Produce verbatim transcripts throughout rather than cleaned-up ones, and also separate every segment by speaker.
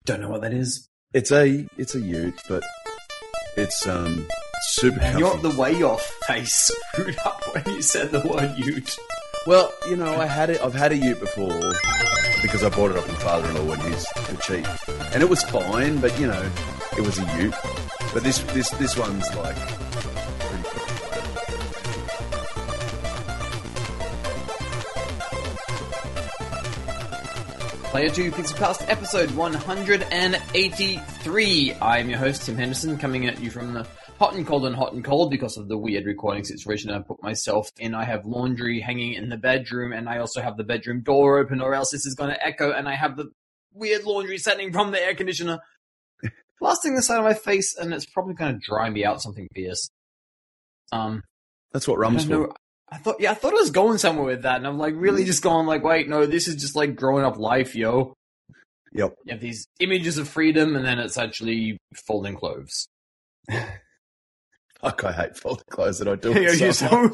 Speaker 1: Don't know what that is.
Speaker 2: It's a it's a ute, but it's um super comfy.
Speaker 1: Your, the way your face screwed up when you said the word ute.
Speaker 2: Well, you know, I had it. I've had a ute before because I bought it off my father-in-law when he's too cheap, and it was fine. But you know, it was a ute. But this this this one's like pretty cool.
Speaker 1: Player two Pixel Cast episode one hundred eighty-three. I'm your host, Tim Henderson, coming at you from the hot and cold and hot and cold because of the weird recording situation I put myself in. I have laundry hanging in the bedroom, and I also have the bedroom door open, or else this is going to echo, and I have the weird laundry setting from the air conditioner blasting the side of my face, and it's probably going to dry me out something fierce. Um,
Speaker 2: That's what rum's for.
Speaker 1: know. I thought, yeah, I thought I was going somewhere with that, and I'm like really just going like, wait, no, this is just like growing up life, yo.
Speaker 2: Yep.
Speaker 1: You have these images of freedom, and then it's actually folding clothes.
Speaker 2: Fuck, I hate folding clothes, and I do
Speaker 1: Yeah,
Speaker 2: it so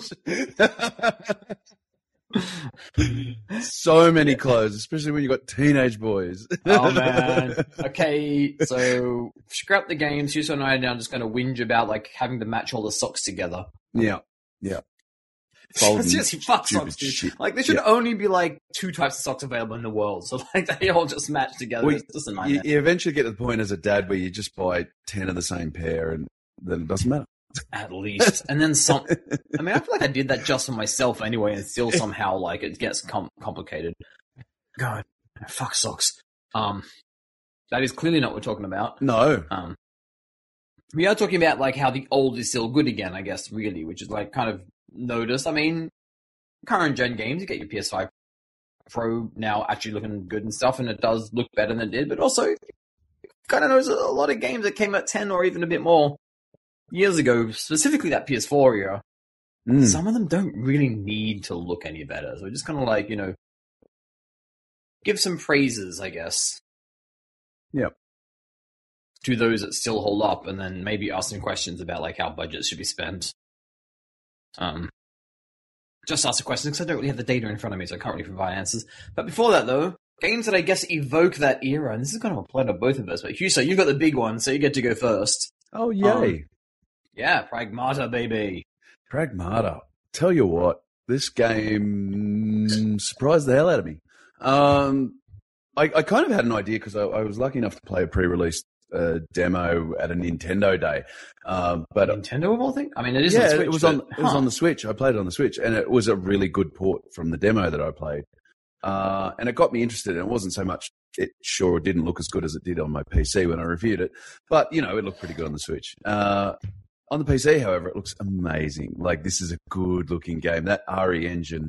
Speaker 2: much. So many clothes, especially when you've got teenage boys.
Speaker 1: Oh, man. Okay, so scrap the game. Suso and I are now just going to whinge about like having to match all the socks together.
Speaker 2: Yeah, yeah.
Speaker 1: Folding Seriously, fuck socks, dude.
Speaker 2: Shit.
Speaker 1: Like, there should
Speaker 2: Yeah.
Speaker 1: only be like two types of socks available in the world. So, like, they all just match together.
Speaker 2: Well,
Speaker 1: it's just a
Speaker 2: you,
Speaker 1: nightmare.
Speaker 2: you eventually get to the point as a dad where you just buy ten of the same pair, and then it doesn't matter.
Speaker 1: At least. And then some... I mean, I feel like I did that just for myself anyway, and still somehow, like, it gets com- complicated. God, fuck socks. Um, that is clearly not what we're talking about.
Speaker 2: No.
Speaker 1: Um, we are talking about, like, how the old is still good again, I guess, really, which is, like, kind of noticed. I mean, current gen games, you get your P S five Pro now actually looking good and stuff, and it does look better than it did, but also, kind of knows a lot of games that came at ten or even a bit more years ago, specifically that P S four era.
Speaker 2: Mm.
Speaker 1: Some of them don't really need to look any better, so just kind of like, you know, give some praises, I guess.
Speaker 2: Yep.
Speaker 1: To those that still hold up, and then maybe ask some questions about like how budgets should be spent. Um, just ask a question because I don't really have the data in front of me, so I can't really provide answers. But before that, though, games that I guess evoke that era, and this is kind of apply to both of us. But Huso, you've got the big one, so you get to go first.
Speaker 2: Oh, yay.
Speaker 1: Um, yeah, Pragmata, baby.
Speaker 2: Pragmata. Tell you what, this game surprised the hell out of me. Um, I, I kind of had an idea because I, I was lucky enough to play a pre-release uh, demo at a Nintendo day. Um, but
Speaker 1: Nintendo of all things? I mean, it is
Speaker 2: yeah,
Speaker 1: on Switch,
Speaker 2: it was
Speaker 1: but,
Speaker 2: on it was
Speaker 1: huh.
Speaker 2: on the Switch. I played it on the Switch, and it was a really good port from the demo that I played. Uh, and it got me interested. And it wasn't so much it sure didn't look as good as it did on my P C when I reviewed it, but you know, it looked pretty good on the Switch. Uh, on the P C, however, it looks amazing. Like, this is a good looking game. That R E engine,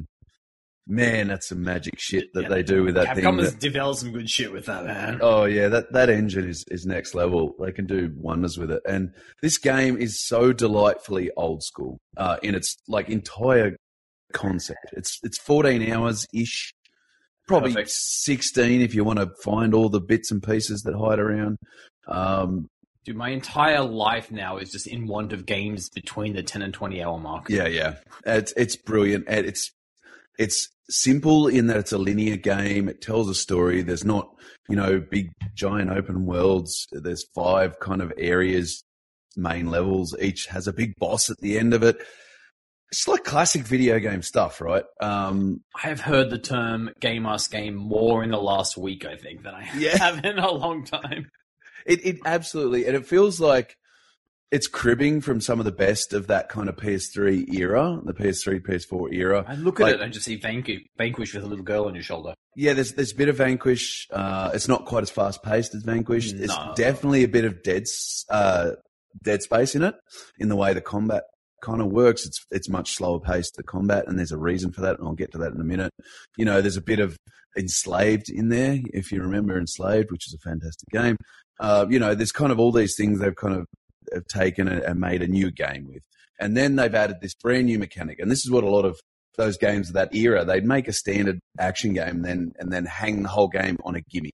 Speaker 2: man, that's some magic shit that
Speaker 1: Yeah,
Speaker 2: they do with that thing.
Speaker 1: Capcom has
Speaker 2: that-
Speaker 1: developed some good shit with that, man.
Speaker 2: Oh yeah, that, that engine is, is next level. They can do wonders with it. And this game is so delightfully old school, uh, in its like entire concept. It's, it's fourteen hours ish, probably
Speaker 1: Perfect.
Speaker 2: sixteen if you want to find all the bits and pieces that hide around. Um,
Speaker 1: Dude, my entire life now is just in want of games between the ten and twenty hour mark.
Speaker 2: yeah, yeah, it's, it's brilliant. And it's, it's simple in that it's a linear game. It tells a story. There's not, you know, big giant open worlds. There's five kind of areas, main levels. Each has a big boss at the end of it. It's like classic video game stuff, right? Um,
Speaker 1: I have heard the term game ass game more in the last week, I think, than I
Speaker 2: Yeah.
Speaker 1: have in a long time.
Speaker 2: it, it absolutely, and it feels like it's cribbing from some of the best of that kind of P S three era, the P S three, P S four era.
Speaker 1: I look at
Speaker 2: Like-
Speaker 1: it and just see Vanquish, Vanquish with a little girl on your shoulder.
Speaker 2: Yeah, there's there's a bit of Vanquish. Uh, it's not quite as fast paced as Vanquish.
Speaker 1: No.
Speaker 2: There's definitely a bit of Dead S- uh, Dead Space in it, in the way the combat kind of works. It's it's much slower paced, the combat, and there's a reason for that, and I'll get to that in a minute. You know, there's a bit of Enslaved in there, if you remember Enslaved, which is a fantastic game. Uh, you know, there's kind of all these things they've kind of have taken and, and made a new game with. And then they've added this brand new mechanic. And this is what a lot of those games of that era, they'd make a standard action game then and then hang the whole game on a gimmick.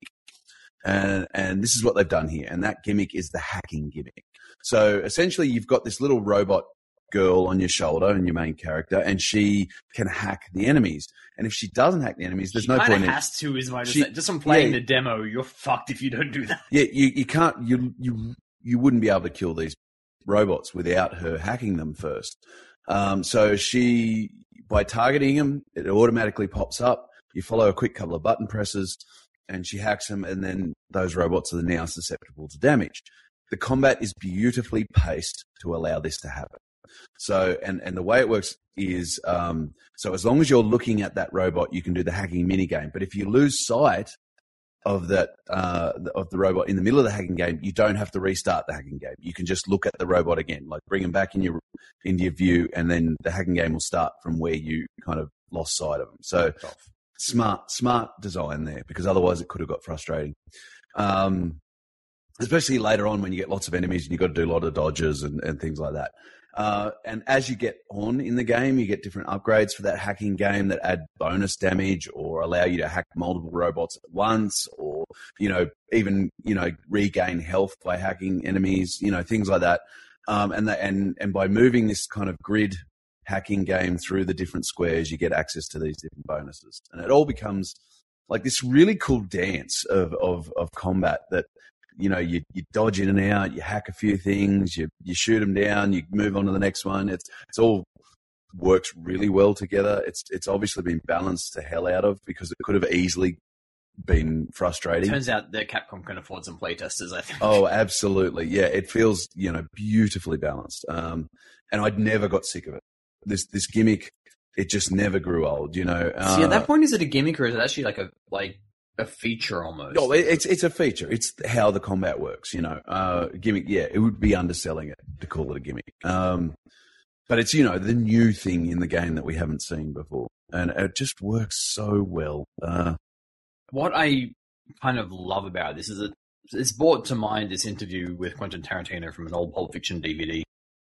Speaker 2: And, and this is what they've done here. And that gimmick is the hacking gimmick. So essentially you've got this little robot girl on your shoulder and your main character, and she can hack the enemies. And if she doesn't hack the enemies, there's
Speaker 1: she
Speaker 2: no point in
Speaker 1: She has to, is my she, just from playing yeah, the demo, you're fucked if you don't do that.
Speaker 2: Yeah, you, you can't, you, you, you wouldn't be able to kill these robots without her hacking them first. Um, so she, by targeting them, it automatically pops up. You follow a quick couple of button presses, and she hacks them, and then those robots are now susceptible to damage. The combat is beautifully paced to allow this to happen. So, and, and the way it works is, um, so as long as you're looking at that robot, you can do the hacking minigame. But if you lose sight of that, uh, of the robot in the middle of the hacking game, you don't have to restart the hacking game. You can just look at the robot again, like bring him back in your, into your view, and then the hacking game will start from where you kind of lost sight of him. So smart, smart design there, because otherwise it could have got frustrating. Um, especially later on when you get lots of enemies and you've got to do a lot of dodges and, and things like that. Uh, and as you get on in the game, you get different upgrades for that hacking game that add bonus damage or allow you to hack multiple robots at once, or, you know, even, you know, regain health by hacking enemies, you know, things like that. Um, and, the, and, and by moving this kind of grid hacking game through the different squares, you get access to these different bonuses. And it all becomes like this really cool dance of, of, of combat that, you know, you, you dodge in and out, you hack a few things, you, you shoot them down, you move on to the next one. It's, it's all works really well together. It's, it's obviously been balanced the hell out of, because it could have easily been frustrating.
Speaker 1: Turns out that Capcom can afford some playtesters, I think.
Speaker 2: Oh, absolutely. Yeah. It feels, you know, beautifully balanced. Um, and I'd never got sick of it. This, this gimmick, it just never grew old, you know. Uh,
Speaker 1: See, at that point, is it a gimmick or is it actually like a, like, a feature almost?
Speaker 2: No, it's it's a feature. It's how the combat works, you know. Uh, gimmick, yeah, it would be underselling it to call it a gimmick. Um, but it's, you know, the new thing in the game that we haven't seen before. And it just works so well. Uh,
Speaker 1: what I kind of love about this is that it's brought to mind this interview with Quentin Tarantino from an old Pulp Fiction D V D.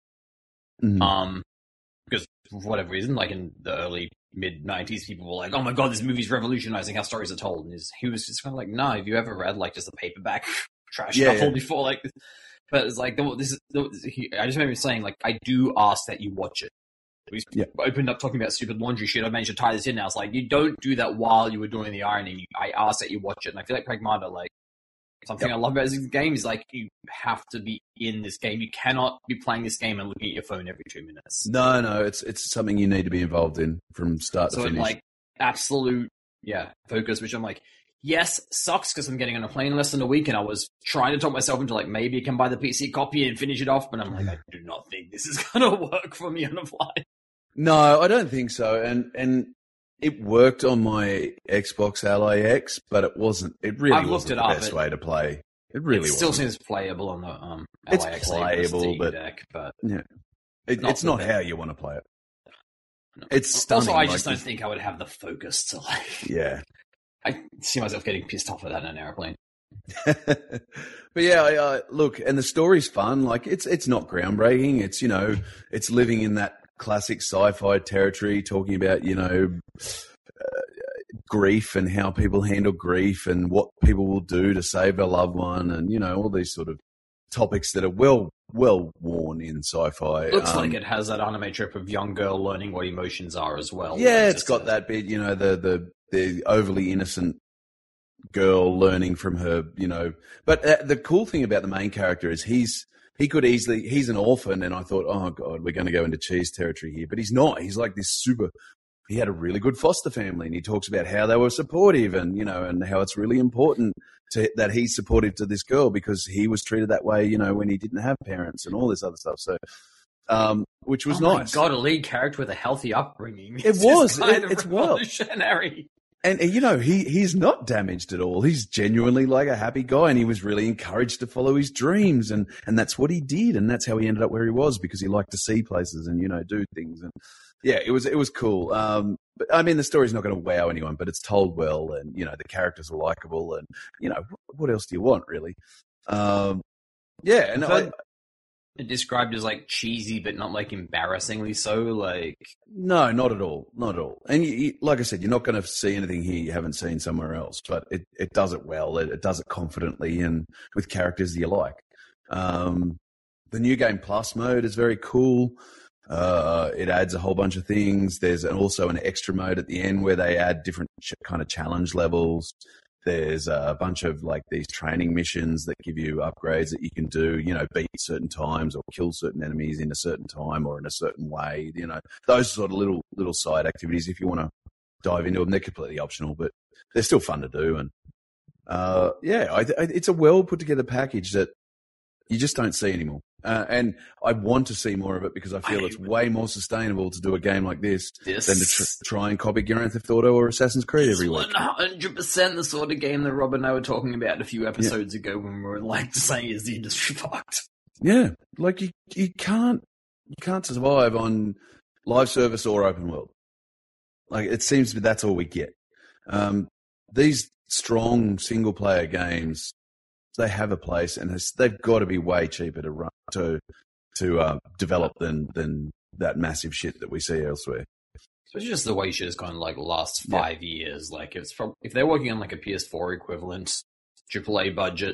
Speaker 1: Mm-hmm. Um, because for whatever reason, like in the early mid nineties, people were like, "Oh my god, this movie's revolutionizing how stories are told." And his, he was just kind of like, "No, have you ever read like just a paperback trash
Speaker 2: yeah,
Speaker 1: novel
Speaker 2: yeah.
Speaker 1: before?" Like, but it's like this is. He, I just remember saying like, "I do ask that you watch it." We
Speaker 2: yeah.
Speaker 1: opened up talking about stupid laundry shit. I managed to tie this in now. It's like, you don't do that while you were doing the ironing. I ask that you watch it, and I feel like Pragmata, like something yep. I love about this game is like you have to be in this game. You cannot be playing this game and looking at your phone every two minutes.
Speaker 2: No, no, it's it's something you need to be involved in from start
Speaker 1: so
Speaker 2: to finish.
Speaker 1: So like absolute, yeah, focus. Which I'm like, yes, sucks because I'm getting on a plane in less than a week, and I was trying to talk myself into like maybe I can buy the P C copy and finish it off, but I'm like, I do not think this is gonna work for me on a flight.
Speaker 2: No, I don't think so, and and. It worked on my Xbox L A X, but it wasn't. It really
Speaker 1: I've
Speaker 2: wasn't
Speaker 1: looked it
Speaker 2: the
Speaker 1: up.
Speaker 2: best
Speaker 1: It,
Speaker 2: way to play. It really
Speaker 1: it still
Speaker 2: wasn't.
Speaker 1: seems playable on the um.
Speaker 2: It's
Speaker 1: L A X
Speaker 2: playable, but,
Speaker 1: deck, but
Speaker 2: yeah, it,
Speaker 1: not
Speaker 2: it's not
Speaker 1: best.
Speaker 2: how you want to play it.
Speaker 1: No.
Speaker 2: It's stunning.
Speaker 1: Also, I just
Speaker 2: like,
Speaker 1: don't think I would have the focus to like.
Speaker 2: Yeah,
Speaker 1: I see myself getting pissed off at that in an airplane.
Speaker 2: But yeah, I, uh, look, and the story's fun. Like it's it's not groundbreaking. It's, you know, it's living in that classic sci-fi territory, talking about, you know, uh, grief and how people handle grief and what people will do to save a loved one, and, you know, all these sort of topics that are well well worn in sci-fi.
Speaker 1: Looks
Speaker 2: um,
Speaker 1: like it has that anime trip of young girl learning what emotions are as well.
Speaker 2: Yeah, it's got that bit, you know, the the the overly innocent girl learning from her, you know. But uh, the cool thing about the main character is he's he could easily he's an orphan, and I thought, oh god, we're going to go into cheese territory here. But he's not. He's like this super. He had a really good foster family, and he talks about how they were supportive, and, you know, and how it's really important to, that he's supportive to this girl because he was treated that way, you know, when he didn't have parents and all this other stuff. So, um, which was
Speaker 1: oh
Speaker 2: nice.
Speaker 1: My God, a lead character with a healthy upbringing.
Speaker 2: It was.
Speaker 1: Kind
Speaker 2: It,
Speaker 1: of
Speaker 2: it's well.
Speaker 1: revolutionary.
Speaker 2: And, and, you know, he, he's not damaged at all. He's genuinely like a happy guy, and he was really encouraged to follow his dreams. And, and that's what he did. And that's how he ended up where he was, because he liked to see places and, you know, do things. And yeah, it was, it was cool. Um, but I mean, the story's not going to wow anyone, but it's told well, and, you know, the characters are likable, and, you know, what else do you want, really? Um, yeah. And I,
Speaker 1: it described as like cheesy, but not like embarrassingly so. Like,
Speaker 2: no, not at all, not at all. And you, you, like I said, you're not going to see anything here you haven't seen somewhere else. But it, it does it well. It, it does it confidently and with characters you like. Um, the new game plus mode is very cool. Uh, it adds a whole bunch of things. There's an, also an extra mode at the end where they add different ch- kind of challenge levels. There's a bunch of like these training missions that give you upgrades that you can do, you know, beat certain times or kill certain enemies in a certain time or in a certain way, you know, those sort of little, little side activities. If you want to dive into them, they're completely optional, but they're still fun to do. And, uh, yeah, I, I, it's a well put together package that you just don't see anymore. Uh, and I want to see more of it because I feel I, it's way more sustainable to do a game like this, this than to tr- try and copy Grand Theft Auto or Assassin's Creed every week.
Speaker 1: one hundred percent the sort of game that Rob and I were talking about a few episodes yeah. ago when we were like saying, is the industry fucked?
Speaker 2: Yeah, like you, you can't, you can't survive on live service or open world. Like it seems that's all we get. Um, these strong single player games, they have a place, and they've got to be way cheaper to run to to uh, develop than than that massive shit that we see elsewhere.
Speaker 1: Especially just the way shit has gone like the last five yeah. years. Like if it's from, if they're working on like a P S four equivalent, triple A budget,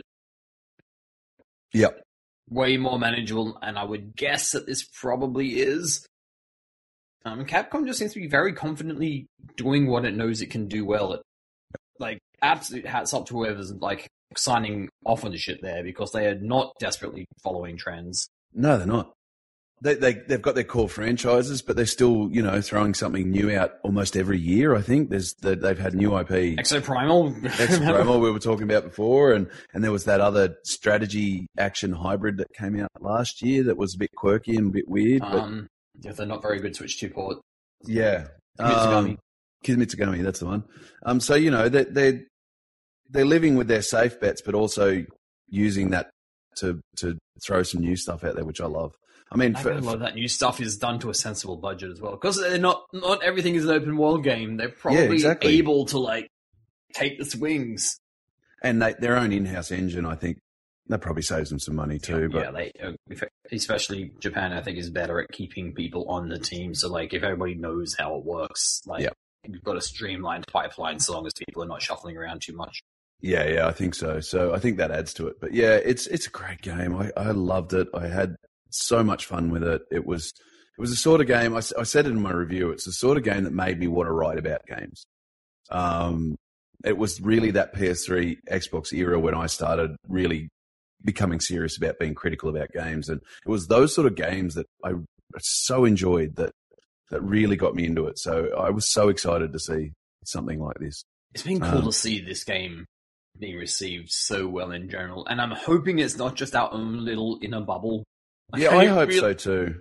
Speaker 2: yep,
Speaker 1: way more manageable. And I would guess that this probably is. Um, Capcom just seems to be very confidently doing what it knows it can do well. It, like absolute hats off to whoever's like signing off on the shit there because they are not desperately following trends.
Speaker 2: No, they're not. They, they, they've got their core franchises, but they're still, you know, throwing something new out almost every year, I think. There's the, They've had new I P.
Speaker 1: Exoprimal.
Speaker 2: Exoprimal we were talking about before, and, and there was that other strategy action hybrid that came out last year that was a bit quirky and a bit weird. But,
Speaker 1: um, yeah, they're not very good Switch two port.
Speaker 2: Yeah.
Speaker 1: Kizumitsugami.
Speaker 2: Um, Kizumitsugami, that's the one. Um, so, you know, they're, they're, they're living with their safe bets, but also using that to to throw some new stuff out there, which I love. I mean,
Speaker 1: I
Speaker 2: for,
Speaker 1: love that new stuff is done to a sensible budget as well, because they're not not everything is an open world game. They're probably yeah, exactly. able to like take the swings,
Speaker 2: and they, their own in-house engine, I think, that probably saves them some money too.
Speaker 1: Yeah,
Speaker 2: but
Speaker 1: they, especially Japan, I think, is better at keeping people on the team. So, like, if everybody knows how it works, like, yeah. you've got a streamlined pipeline, so long as people are not shuffling around too much.
Speaker 2: Yeah, yeah, I think so. So I think that adds to it. But yeah, it's it's a great game. I, I loved it. I had so much fun with it. It was it was the sort of game, I, I said it in my review, it's the sort of game that made me want to write about games. Um, it was really that P S three, Xbox era when I started really becoming serious about being critical about games. And it was those sort of games that I so enjoyed that that really got me into it. So I was so excited to see something like this.
Speaker 1: It's been cool
Speaker 2: um,
Speaker 1: to see this game being received so well in general, and I'm hoping it's not just our own little inner bubble.
Speaker 2: Yeah, I, I hope really... so too.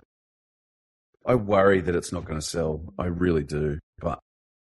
Speaker 2: I worry that it's not going to sell. I really do, but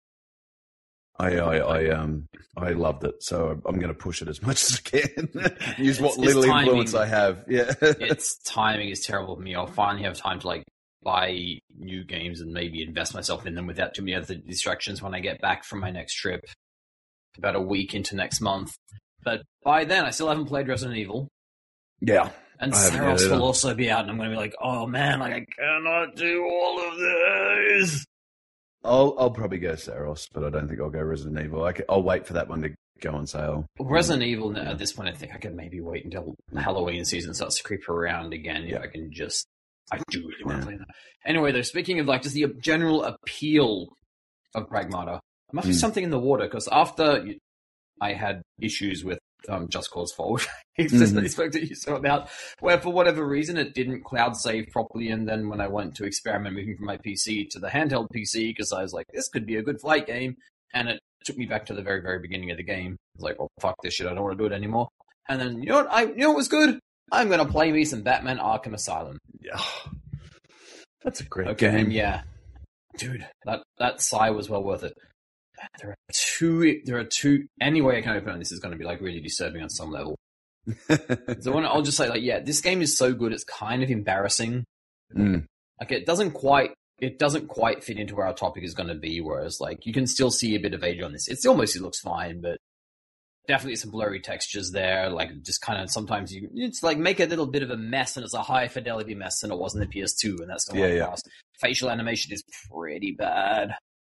Speaker 2: I, I, I, um, I loved it, so I'm going to push it as much as I can. Use what
Speaker 1: it's,
Speaker 2: little
Speaker 1: it's
Speaker 2: influence I have. Yeah,
Speaker 1: its timing is terrible for me. I'll finally have time to like buy new games and maybe invest myself in them without too many other distractions when I get back from my next trip. About a week into next month. But by then, I still haven't played Resident Evil.
Speaker 2: Yeah.
Speaker 1: And Saros will also be out, and I'm going to be like, oh man, like I cannot do all of this.
Speaker 2: I'll I'll probably go Saros, but I don't think I'll go Resident Evil. I can, I'll wait for that one to go on sale.
Speaker 1: Resident Evil, yeah. At this point, I think I could maybe wait until Halloween season starts to creep around again. Yeah. If I can just, I do really want to yeah. play that. Anyway, though, speaking of like just the general appeal of Pragmata, there must be mm. something in the water, because after I had issues with um, Just Cause four, which mm-hmm. I spoke to you so about, where for whatever reason it didn't cloud save properly, and then when I went to experiment moving from my P C to the handheld P C, because I was like, this could be a good flight game, and it took me back to the very, very beginning of the game. I was like, well, fuck this shit, I don't want to do it anymore. And then, you know what, I, you know what was good? I'm going to play me some Batman Arkham Asylum.
Speaker 2: Yeah. That's a great
Speaker 1: okay,
Speaker 2: game.
Speaker 1: Yeah. Dude, that, that sigh was well worth it. There are two. There are two. Any way I can open it, this is going to be like really disturbing on some level. So when I'll just say, like, yeah, this game is so good, it's kind of embarrassing.
Speaker 2: Mm.
Speaker 1: Like, it doesn't quite. It doesn't quite fit into where our topic is going to be. Whereas, like, you can still see a bit of age on this. It's almost it looks fine, but definitely some blurry textures there. Like, just kind of sometimes you. It's like make a little bit of a mess, and it's a high fidelity mess than it was in the P S two, and that's the
Speaker 2: yeah,
Speaker 1: one
Speaker 2: yeah.
Speaker 1: past. Facial animation is pretty bad.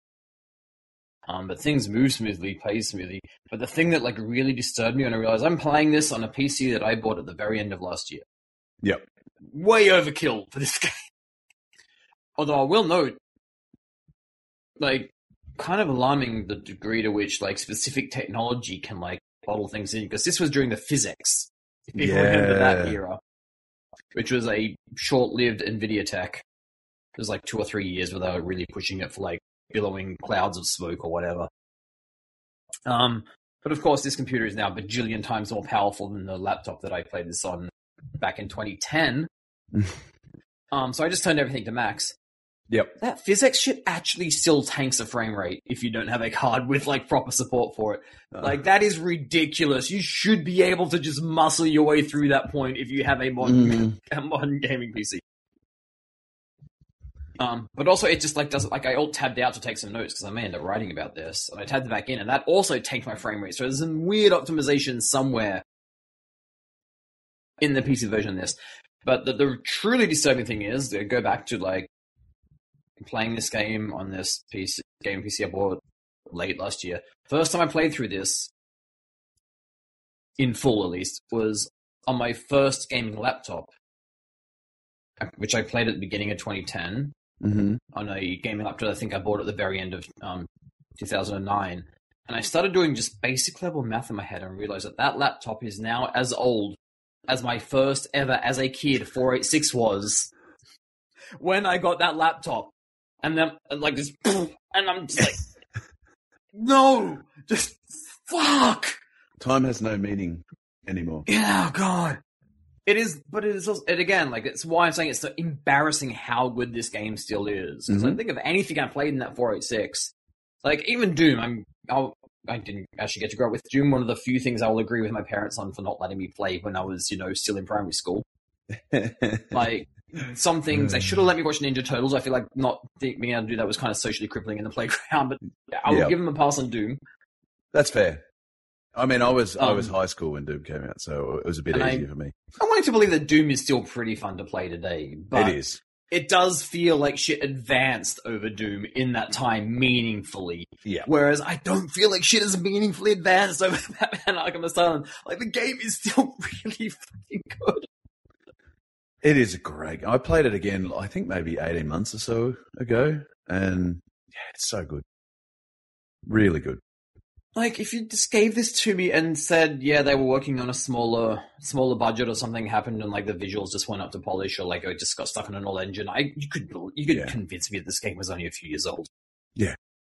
Speaker 1: Um, but things move smoothly, play smoothly. But the thing that like really disturbed me when I realized I'm playing this on a P C that I bought at the very end of last year.
Speaker 2: Yep.
Speaker 1: Way overkill for this game. Although I will note, like, kind of alarming the degree to which, like, specific technology can, like, bottle things in. Because this was during the physics. If people
Speaker 2: Yeah.
Speaker 1: remember that era. Which was a short-lived NVIDIA tech. It was like two or three years where they were really pushing it for, like, billowing clouds of smoke or whatever. Um, but of course, this computer is now a bajillion times more powerful than the laptop that I played this on back in twenty ten. um, so I just turned everything to max.
Speaker 2: Yep.
Speaker 1: That physics shit actually still tanks a frame rate if you don't have a card with, like, proper support for it. Uh, like, that is ridiculous. You should be able to just muscle your way through that point if you have a modern, mm. a modern gaming P C. Um, but also it just, like, doesn't, like, I alt-tabbed out to take some notes because I may end up writing about this, and I tabbed it back in, and that also tanked my frame rate. So there's some weird optimization somewhere in the P C version of this. But the, the truly disturbing thing is, to go back to, like, playing this game on this P C, game P C I bought late last year. First time I played through this, in full at least, was on my first gaming laptop, which I played at the beginning of twenty ten.
Speaker 2: Mm-hmm.
Speaker 1: On a gaming laptop I think I bought at the very end of um, two thousand nine. And I started doing just basic level math in my head and realized that that laptop is now as old as my first ever, as a kid, four eighty-six was when I got that laptop. And then, like, just, and I'm just like, no, just, fuck.
Speaker 2: Time has no meaning anymore.
Speaker 1: Yeah, God. It is, but it is also, it again, like, it's why I'm saying it's so embarrassing how good this game still is. Because mm-hmm. I think of anything I played in that four eighty-six, like, even Doom, I'm, I'll, I didn't actually get to grow up with Doom, one of the few things I will agree with my parents on for not letting me play when I was, you know, still in primary school. Like, some things, they should have let me watch Ninja Turtles. I feel like not being able to do that was kind of socially crippling in the playground, but I will yep. give them a pass on Doom.
Speaker 2: That's fair. I mean, I was um, I was high school when Doom came out, so it was a bit easier
Speaker 1: I,
Speaker 2: for me.
Speaker 1: I wanted to believe that Doom is still pretty fun to play today, but
Speaker 2: it is.
Speaker 1: It does feel like shit advanced over Doom in that time meaningfully.
Speaker 2: Yeah.
Speaker 1: Whereas I don't feel like shit is meaningfully advanced over Batman Arkham Asylum. Like, the game is still really fucking good.
Speaker 2: It is great. I played it again, I think maybe eighteen months or so ago, and yeah, it's so good. Really good.
Speaker 1: Like, if you just gave this to me and said, yeah, they were working on a smaller smaller budget or something happened and, like, the visuals just went up to polish or, like, it just got stuck in an old engine, I you could you could yeah. convince me that this game was only a few years old.
Speaker 2: Yeah.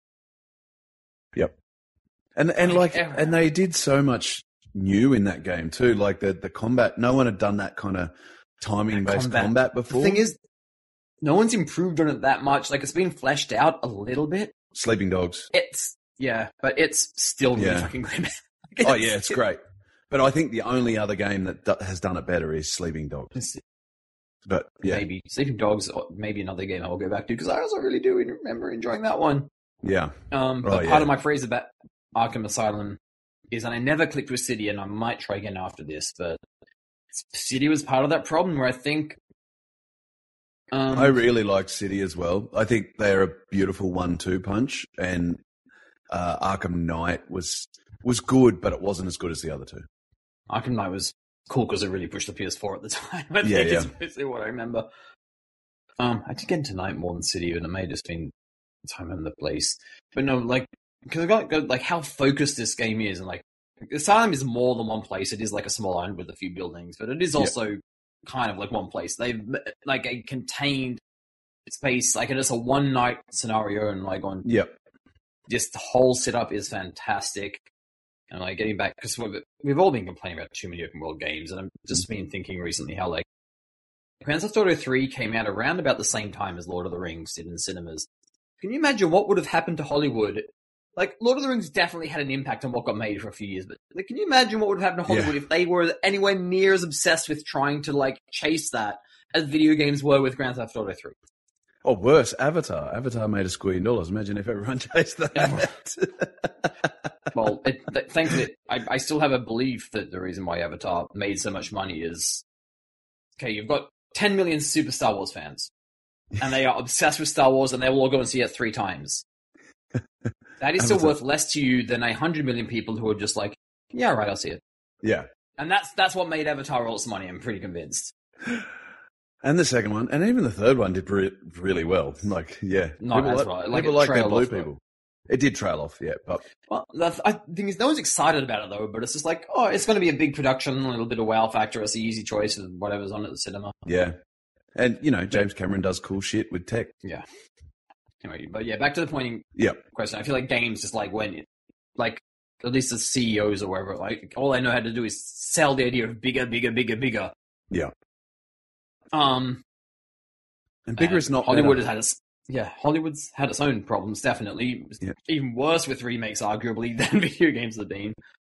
Speaker 2: Yep. And, and like, like and they did so much new in that game, too. Like, the, the combat, no one had done that kind of timing-based combat. combat before.
Speaker 1: The thing is, no one's improved on it that much. Like, it's been fleshed out a little bit.
Speaker 2: Sleeping Dogs.
Speaker 1: It's... Yeah, but it's still really yeah. fucking grim.
Speaker 2: Like, oh, yeah, it's great. But I think the only other game that do- has done it better is Sleeping Dogs. But, yeah.
Speaker 1: Maybe. Sleeping Dogs, or maybe another game I will go back to, because I also really do remember enjoying that one.
Speaker 2: Yeah.
Speaker 1: Um, but oh, part yeah. of my phrase about Arkham Asylum is, and I never clicked with City, and I might try again after this, but City was part of that problem where I think... Um,
Speaker 2: I really liked City as well. I think they're a beautiful one two punch, and... Uh, Arkham Knight was was good, but it wasn't as good as the other two.
Speaker 1: Arkham Knight was cool because it really pushed the P S four at the time. I
Speaker 2: yeah,
Speaker 1: think
Speaker 2: yeah.
Speaker 1: is basically what I remember. Um, I did get into Night more than City, and it may have just been time and the place. But no, like, because I got, got like how focused this game is, and like Asylum is more than one place. It is like a small island with a few buildings, but it is also yeah. kind of like one place. They've like a contained space, like it is a one night scenario, and like on
Speaker 2: yeah.
Speaker 1: Just the whole setup is fantastic. And like getting back, because we've, we've all been complaining about too many open world games, and I've just been thinking recently how like Grand Theft Auto three came out around about the same time as Lord of the Rings did in cinemas. Can you imagine what would have happened to Hollywood? Like, Lord of the Rings definitely had an impact on what got made for a few years, but like, can you imagine what would have happened to Hollywood yeah. if they were anywhere near as obsessed with trying to like chase that as video games were with Grand Theft Auto three?
Speaker 2: Or worse, Avatar. Avatar made a squillion dollars. Imagine if everyone chased that.
Speaker 1: Well, it, th- thankfully, I, I still have a belief that the reason why Avatar made so much money is, okay, you've got ten million super Star Wars fans, and they are obsessed with Star Wars, and they will all go and see it three times. That is still Avatar. Worth less to you than a hundred million people who are just like, yeah, right, I'll see it.
Speaker 2: Yeah.
Speaker 1: And that's that's what made Avatar all its money, I'm pretty convinced.
Speaker 2: And the second one, and even the third one did re- really well. Like, yeah.
Speaker 1: Not
Speaker 2: people
Speaker 1: as
Speaker 2: like,
Speaker 1: well. Like,
Speaker 2: people
Speaker 1: it
Speaker 2: like their
Speaker 1: trailed
Speaker 2: blue
Speaker 1: off, though.
Speaker 2: people. It did trail off, yeah. But
Speaker 1: Well, the I thing is, no one's excited about it though. But it's just like, oh, it's going to be a big production, a little bit of wow factor. It's the easy choice of whatever's on at the cinema.
Speaker 2: yeah. And, you know, James Cameron does cool shit with tech.
Speaker 1: Yeah. Anyway, but yeah, back to the pointing
Speaker 2: Yeah.
Speaker 1: question. I feel like games just like when, it, like, at least the C E Os or wherever, like, all they know how to do is sell the idea of bigger, bigger, bigger, bigger.
Speaker 2: Yeah.
Speaker 1: Um,
Speaker 2: And bigger
Speaker 1: and
Speaker 2: is not
Speaker 1: Hollywood
Speaker 2: better.
Speaker 1: has had its, yeah, Hollywood's had its own problems, definitely.
Speaker 2: Yeah.
Speaker 1: Even worse with remakes, arguably, than video games have been.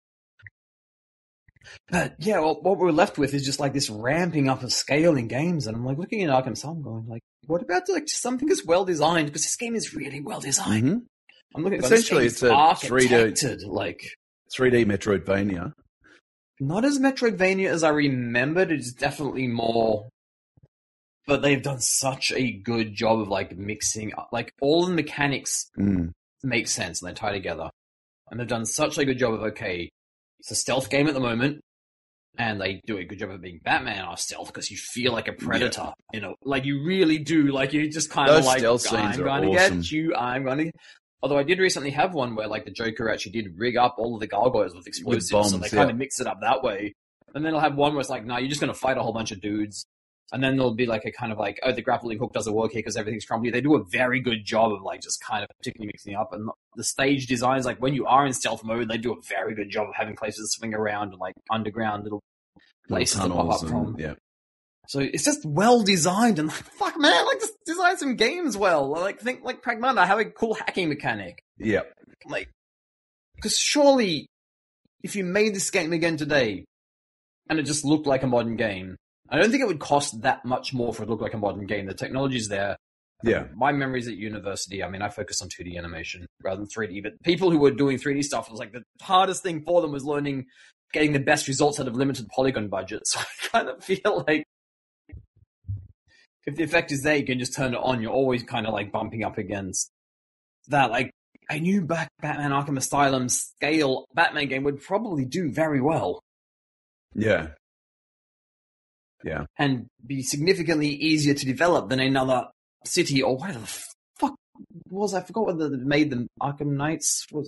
Speaker 1: But yeah, well, what we're left with is just like this ramping up of scale in games, and I'm like looking at Arkham Asylum, going like, what about like something that's well designed? Because this game is really well designed.
Speaker 2: Mhm.
Speaker 1: I'm looking at
Speaker 2: Essentially,
Speaker 1: this
Speaker 2: it's a three D
Speaker 1: architected, like
Speaker 2: three D Metroidvania.
Speaker 1: not as Metroidvania as I remembered. It's definitely more, but they've done such a good job of like mixing up, like all the mechanics
Speaker 2: Mm.
Speaker 1: make sense and they tie together. And they've done such a good job of, okay, it's a stealth game at the moment, and they do a good job of being Batman or stealth because you feel like a predator, you know, like you really do, like you just kind of
Speaker 2: Those
Speaker 1: like,
Speaker 2: stealth scenes
Speaker 1: I'm
Speaker 2: are
Speaker 1: going to
Speaker 2: awesome.
Speaker 1: get you, I'm going to. Although I did recently have one where like the Joker actually did rig up all of the gargoyles with explosives,
Speaker 2: bombs,
Speaker 1: so they kind
Speaker 2: yeah.
Speaker 1: of mix it up that way. And then they'll have one where it's like, no, you're just going to fight a whole bunch of dudes. And then there'll be like a kind of like, oh, the grappling hook doesn't work here because everything's crumbly. They do a very good job of like just kind of particularly mixing up. And the stage designs, like when you are in stealth mode, they do a very good job of having places to swing around and like underground little places to pop up
Speaker 2: and-
Speaker 1: from.
Speaker 2: Yeah.
Speaker 1: So it's just well designed and like, fuck man, like just design some games well. Like think like Pragmata, have a cool hacking mechanic.
Speaker 2: Yeah.
Speaker 1: Like, because surely if you made this game again today and it just looked like a modern game, I don't think it would cost that much more for it to look like a modern game. The technology's there.
Speaker 2: Yeah.
Speaker 1: My memories at university, I mean, I focused on two D animation rather than three D, but people who were doing three D stuff, it was like the hardest thing for them was learning, getting the best results out of limited polygon budgets. So I kind of feel like if the effect is there, you can just turn it on. You're always kind of like bumping up against that. Like, I knew back Batman Arkham Asylum scale Batman game would probably do very well
Speaker 2: Yeah. Yeah.
Speaker 1: and be significantly easier to develop than another city or whatever the fuck was. I forgot what the, made them Arkham Knights was.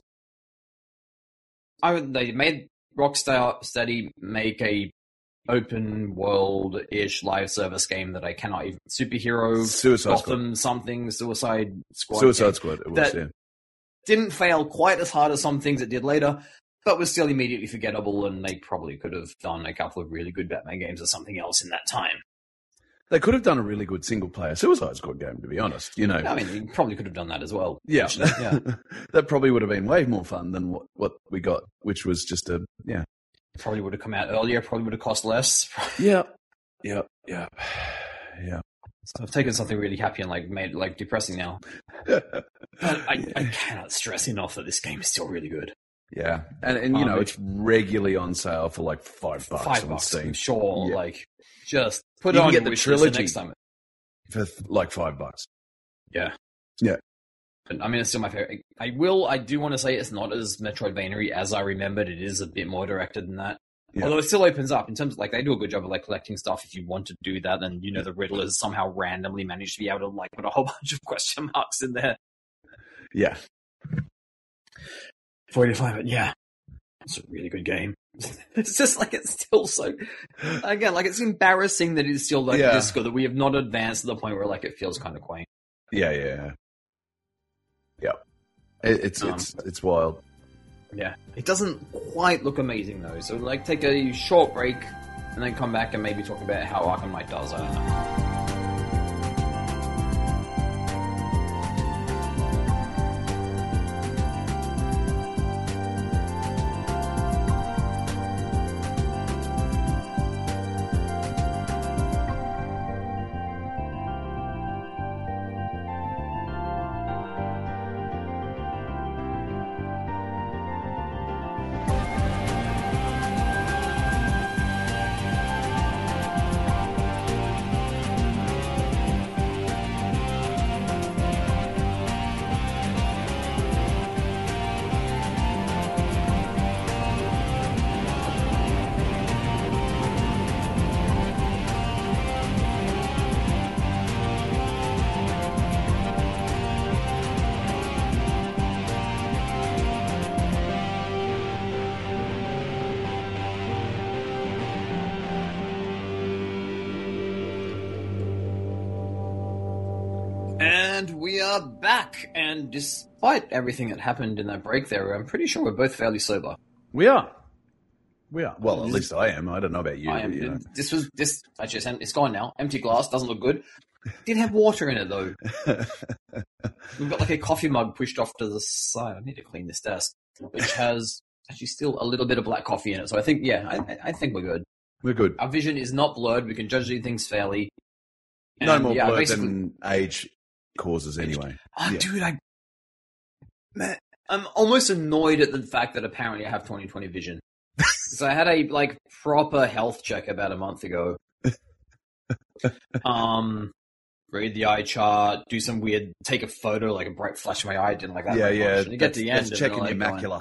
Speaker 1: I they made Rockstar Steady make a open world ish live service game that I cannot even superhero
Speaker 2: Suicide
Speaker 1: Gotham something Suicide Squad.
Speaker 2: Suicide
Speaker 1: game.
Speaker 2: Squad. It was,
Speaker 1: That-
Speaker 2: yeah.
Speaker 1: Didn't fail quite as hard as some things it did later, but was still immediately forgettable, and they probably could have done a couple of really good Batman games or something else in that time.
Speaker 2: They could have done a really good single player Suicide Squad game, to be honest. You know.
Speaker 1: I mean, you probably could have done that as well.
Speaker 2: Yeah.
Speaker 1: actually, yeah.
Speaker 2: That probably would have been way more fun than what, what we got, which was just a, yeah.
Speaker 1: Probably would have come out earlier, probably would have cost less.
Speaker 2: Yeah. Yeah. Yeah. Yeah.
Speaker 1: So I've taken something really happy and like made it like depressing now. But I, I cannot stress enough that this game is still really good.
Speaker 2: Yeah. And, and you
Speaker 1: Um,
Speaker 2: know, it's regularly on sale for like five bucks
Speaker 1: Five
Speaker 2: on
Speaker 1: bucks,
Speaker 2: Steam.
Speaker 1: I'm sure.
Speaker 2: Yeah.
Speaker 1: Like, just put
Speaker 2: You
Speaker 1: it
Speaker 2: can
Speaker 1: on
Speaker 2: get
Speaker 1: your
Speaker 2: the
Speaker 1: wish list
Speaker 2: trilogy.
Speaker 1: next time.
Speaker 2: For th- like five bucks.
Speaker 1: Yeah.
Speaker 2: Yeah.
Speaker 1: But, I mean, it's still my favorite. I will, I do want to say it's not as Metroidvania as I remembered. It is a bit more directed than that.
Speaker 2: Yeah.
Speaker 1: Although it still opens up in terms of, like, they do a good job of, like, collecting stuff. If you want to do that, then, you know, the Riddlers somehow randomly managed to be able to, like, put a whole bunch of question marks in there.
Speaker 2: Yeah.
Speaker 1: forty-five, but yeah. It's a really good game. It's just, like, it's still so... Again, like, it's embarrassing that it's still, like,
Speaker 2: Yeah.
Speaker 1: this good, that we have not advanced to the point where, like, it feels kind of quaint.
Speaker 2: Yeah. Yeah. Yeah. Yeah. It, it's,
Speaker 1: Um,
Speaker 2: it's, it's wild.
Speaker 1: Yeah. It doesn't quite look amazing, though. So, like, take a short break and then come back and maybe talk about how Arkham Knight does. I don't know. And we are back. And despite everything that happened in that break there, I'm pretty sure we're both fairly sober.
Speaker 2: We are. We are. Well, at least I am. I don't know about you.
Speaker 1: I am.
Speaker 2: But, you know.
Speaker 1: This was this. Actually, it's gone now. Empty glass. Doesn't look good. Did have water in it though. We've got like a coffee mug pushed off to the side. I need to clean this desk, which has actually still a little bit of black coffee in it. So I think, yeah, I, I think we're good.
Speaker 2: We're good.
Speaker 1: Our vision is not blurred. We can judge these things fairly.
Speaker 2: And, no more
Speaker 1: yeah,
Speaker 2: blurred than age causes anyway.
Speaker 1: Oh,
Speaker 2: yeah.
Speaker 1: Dude, I, man, I'm almost annoyed at the fact that apparently I have twenty twenty vision. So I had a like proper health check about a month ago. um, read the eye chart, do some weird, take a photo, like a bright flash in my eye, didn't like that.
Speaker 2: Yeah, yeah.
Speaker 1: And you get to the end,
Speaker 2: that's checking
Speaker 1: like
Speaker 2: your macula. Going,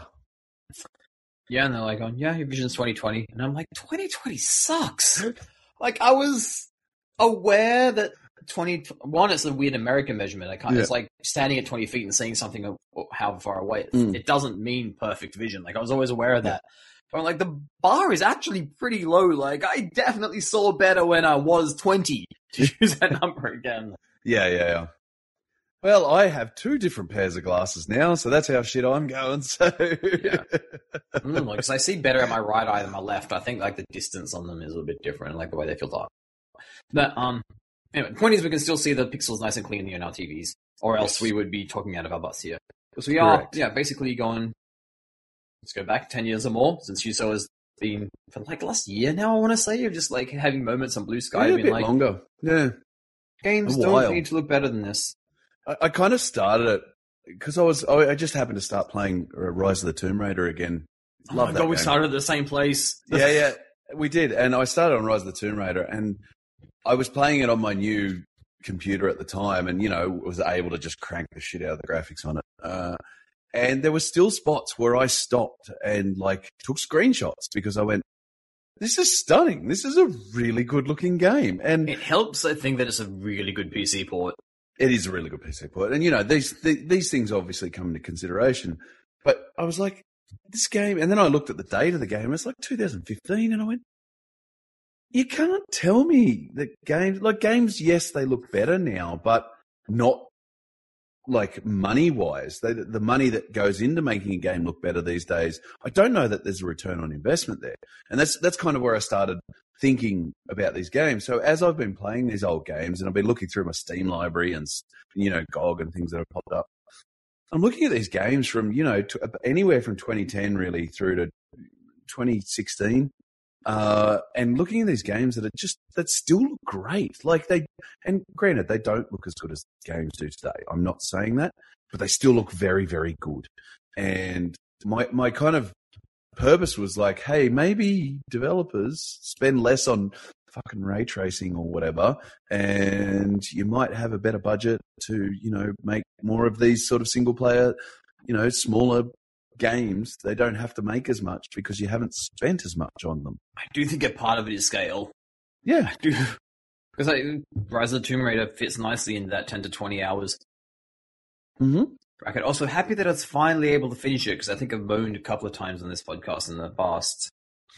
Speaker 1: yeah, and they're like, going, yeah, your vision's twenty twenty, and I'm like, twenty twenty sucks. Like I was aware that twenty one, it's a weird American measurement. I can't. Yeah. It's like standing at twenty feet and seeing something how far away. Mm. It doesn't mean perfect vision. Like I was always aware of that. Yeah. But I'm like, the bar is actually pretty low. Like I definitely saw better when I was twenty. To use that number again.
Speaker 2: Yeah, yeah, yeah. Well, I have two different pairs of glasses now, so that's how shit I'm going. So
Speaker 1: yeah, mm, like, 'cause I see better at my right eye than my left. I think like the distance on them is a little bit different, like the way they feel dark. But um, anyway, the point is we can still see the pixels nice and clean in our T Vs, or else yes. we would be talking out of our butts here. Because we Correct. are, yeah, basically going. Let's go back ten years or more since Yuso has been for like last year now. I want to say you're just like having moments on Blue Sky.
Speaker 2: Yeah, a
Speaker 1: being
Speaker 2: bit
Speaker 1: like,
Speaker 2: longer. Yeah,
Speaker 1: games don't need to look better than this.
Speaker 2: I, I kind of started it because I was I just happened to start playing Rise of the Tomb Raider again.
Speaker 1: Love oh my god, we started at the same place.
Speaker 2: yeah, yeah, we did, and I started on Rise of the Tomb Raider, and I was playing it on my new computer at the time, and you know was able to just crank the shit out of the graphics on it. Uh, And there were still spots where I stopped and like took screenshots because I went, this is stunning. This is a really good looking game. And
Speaker 1: it helps, I think, that it's a really good P C port.
Speaker 2: It is a really good P C port. And, you know, these th- these things obviously come into consideration. But I was like, this game, and then I looked at the date of the game, it's like two thousand fifteen, and I went, you can't tell me that games, like games, yes, they look better now, but not like money wise, they, the money that goes into making a game look better these days, I don't know that there's a return on investment there. And that's, that's kind of where I started thinking about these games. So as I've been playing these old games and I've been looking through my Steam library and, you know, G O G and things that have popped up, I'm looking at these games from, you know, to, anywhere from twenty ten really through to twenty sixteen. Uh, and looking at these games that are just, that still look great. Like they, and granted, they don't look as good as games do today. I'm not saying that, but they still look very, very good. And my, my kind of purpose was like, hey, maybe developers spend less on fucking ray tracing or whatever, and you might have a better budget to, you know, make more of these sort of single player, you know, smaller games. They don't have to make as much because you haven't spent as much on them.
Speaker 1: I do think a part of it is scale.
Speaker 2: Yeah.
Speaker 1: I do. Because like, Rise of the Tomb Raider fits nicely into that ten to twenty hours.
Speaker 2: Mm-hmm.
Speaker 1: bracket. Also, happy that I was finally able to finish it, because I think I've moaned a couple of times on this podcast in the past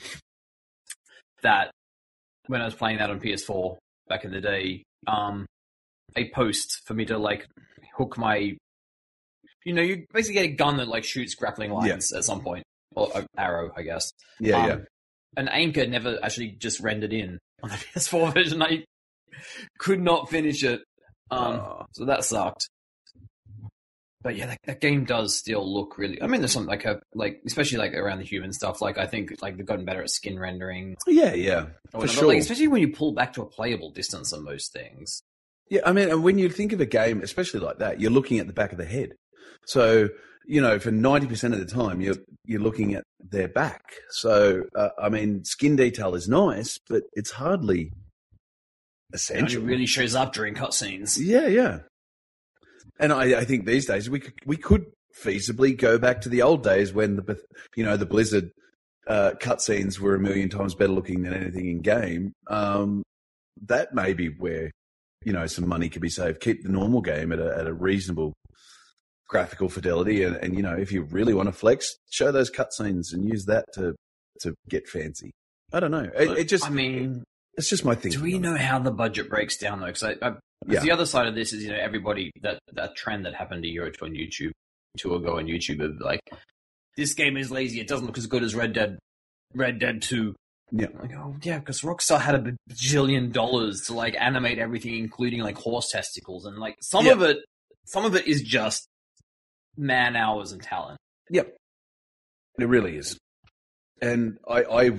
Speaker 1: that when I was playing that on P S four back in the day, um, a post for me to like hook my... You know, you basically get a gun that like shoots grappling lines yeah. at some point. Or an arrow, I guess.
Speaker 2: Yeah, um,
Speaker 1: yeah. An anchor never actually just rendered in on the P S four version. I could not finish it. Um, oh. So that sucked. But yeah, that, that game does still look really... I mean, there's something like a... like especially like around the human stuff. Like, I think like they've gotten better at skin rendering.
Speaker 2: Yeah, yeah. For sure.
Speaker 1: Like, especially when you pull back to a playable distance on most things.
Speaker 2: Yeah, I mean, and when you think of a game, especially like that, you're looking at the back of the head. So, you know, for ninety percent of the time, you're you're looking at their back. So, uh, I mean, skin detail is nice, but it's hardly essential.
Speaker 1: It really shows up during cutscenes.
Speaker 2: Yeah, yeah. And I, I think these days we could, we could feasibly go back to the old days when the you know the Blizzard uh, cutscenes were a million times better looking than anything in game. Um, that may be where you know some money could be saved. Keep the normal game at a, at a reasonable graphical fidelity, and, and you know if you really want to flex, show those cutscenes and use that to to get fancy. I don't know. It, it just
Speaker 1: I mean,
Speaker 2: it's just my thing.
Speaker 1: Do we know how the budget breaks down though? Because I, I
Speaker 2: Yeah.
Speaker 1: The other side of this is, you know, everybody, that, that trend that happened a year or two on YouTube, two ago on YouTube, of like, this game is lazy, it doesn't look as good as Red Dead, Red Dead two.
Speaker 2: Yeah.
Speaker 1: I'm like, oh, yeah, because Rockstar had a bajillion dollars to, like, animate everything, including, like, horse testicles, and, like, some
Speaker 2: Yep.
Speaker 1: of it, some of it is just man hours and talent.
Speaker 2: Yep. It really is. And I, I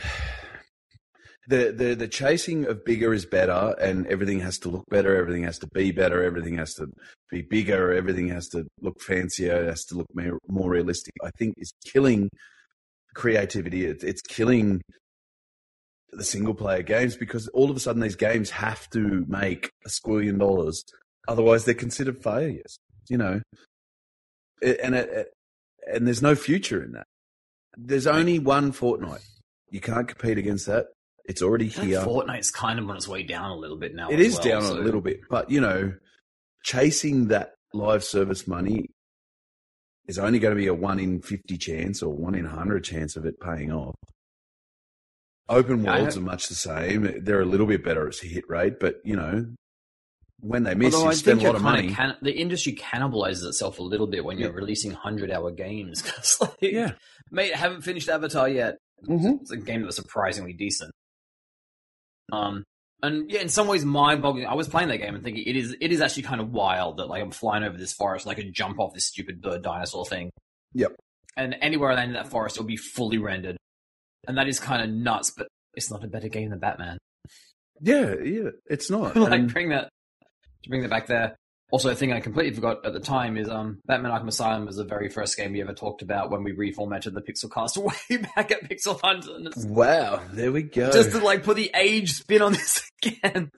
Speaker 2: the, the the chasing of bigger is better, and everything has to look better, everything has to be better, everything has to be bigger, everything has to look fancier, it has to look more, more realistic. I think is killing creativity. It, it's killing the single player games, because all of a sudden these games have to make a squillion dollars, otherwise they're considered failures. You know, it, and it, it, and there's no future in that. There's only one Fortnite. You can't compete against that. It's already here.
Speaker 1: Fortnite's kind of on its way down a little bit now.
Speaker 2: It
Speaker 1: as
Speaker 2: is
Speaker 1: well,
Speaker 2: down
Speaker 1: so.
Speaker 2: a little bit, but you know, chasing that live service money is only going to be a one in fifty chance or one in a hundred chance of it paying off. Open worlds are much the same. They're a little bit better at hit rate, but you know, when they miss,
Speaker 1: Although
Speaker 2: you
Speaker 1: I
Speaker 2: spend
Speaker 1: think
Speaker 2: a lot of money.
Speaker 1: Can- the industry cannibalizes itself a little bit when you're
Speaker 2: Yeah.
Speaker 1: releasing hundred-hour games. Cause like,
Speaker 2: Yeah.
Speaker 1: mate, I haven't finished Avatar yet.
Speaker 2: Mm-hmm.
Speaker 1: It's a game that was surprisingly decent. Um, and yeah, in some ways, mind-boggling. I was playing that game and thinking it is it is actually kind of wild that like I'm flying over this forest and I could jump off this stupid bird dinosaur thing.
Speaker 2: Yep.
Speaker 1: And anywhere I land in that forest, it'll be fully rendered, and that is kind of nuts. But it's not a better game than Batman.
Speaker 2: Yeah, yeah, it's not.
Speaker 1: like
Speaker 2: And-
Speaker 1: bring that to bring that back there. Also, a thing I completely forgot at the time is um, Batman Arkham Asylum was the very first game we ever talked about when we reformatted the Pixelcast way back at Pixel Hunt. And it's
Speaker 2: wow, there we go.
Speaker 1: just to like put the age spin on this again.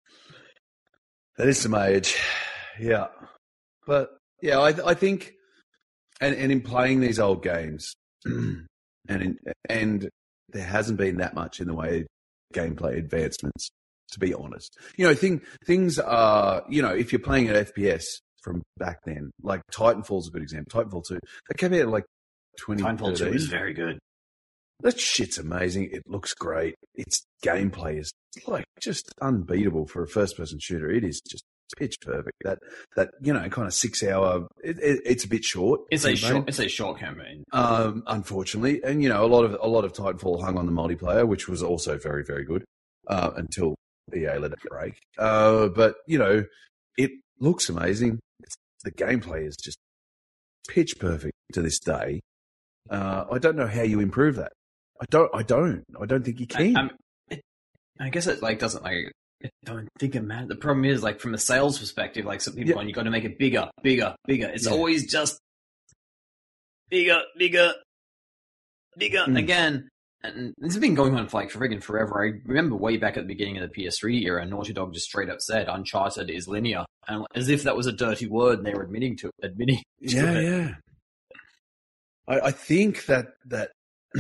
Speaker 2: That is some age, yeah. But yeah, I, I think, and, and in playing these old games, and in, and there hasn't been that much in the way of gameplay advancements. To be honest, you know, thing, things are, you know, if you're playing an F P S from back then, like Titanfall's a good example. Titanfall two, that came out in like twenty thirteen.
Speaker 1: Titanfall two is very good.
Speaker 2: That shit's amazing. It looks great. Its gameplay is like just unbeatable for a first-person shooter. It is just pitch perfect. That that you know, kind of six-hour. It, it, it's a bit short.
Speaker 1: It's a
Speaker 2: campaign.
Speaker 1: short. It's a short campaign.
Speaker 2: Um, unfortunately, and you know, a lot of a lot of Titanfall hung on the multiplayer, which was also very very good uh, until E A let it break. Uh, but you know, it looks amazing. It's, the gameplay is just pitch perfect to this day. Uh, I don't know how you improve that. I don't. I don't. I don't think you can.
Speaker 1: I, it, I guess it like doesn't like. I don't think it matters. The problem is like from a sales perspective, like some people
Speaker 2: Yeah.
Speaker 1: going, you got to make it bigger, bigger, bigger. It's
Speaker 2: Yeah.
Speaker 1: always just bigger, bigger, bigger
Speaker 2: Mm.
Speaker 1: again. And this has been going on for like friggin' forever. I remember way back at the beginning of the P S three era, Naughty Dog just straight up said Uncharted is linear, and as if that was a dirty word, and they were admitting to admitting. To
Speaker 2: yeah,
Speaker 1: it.
Speaker 2: yeah. I, I think that that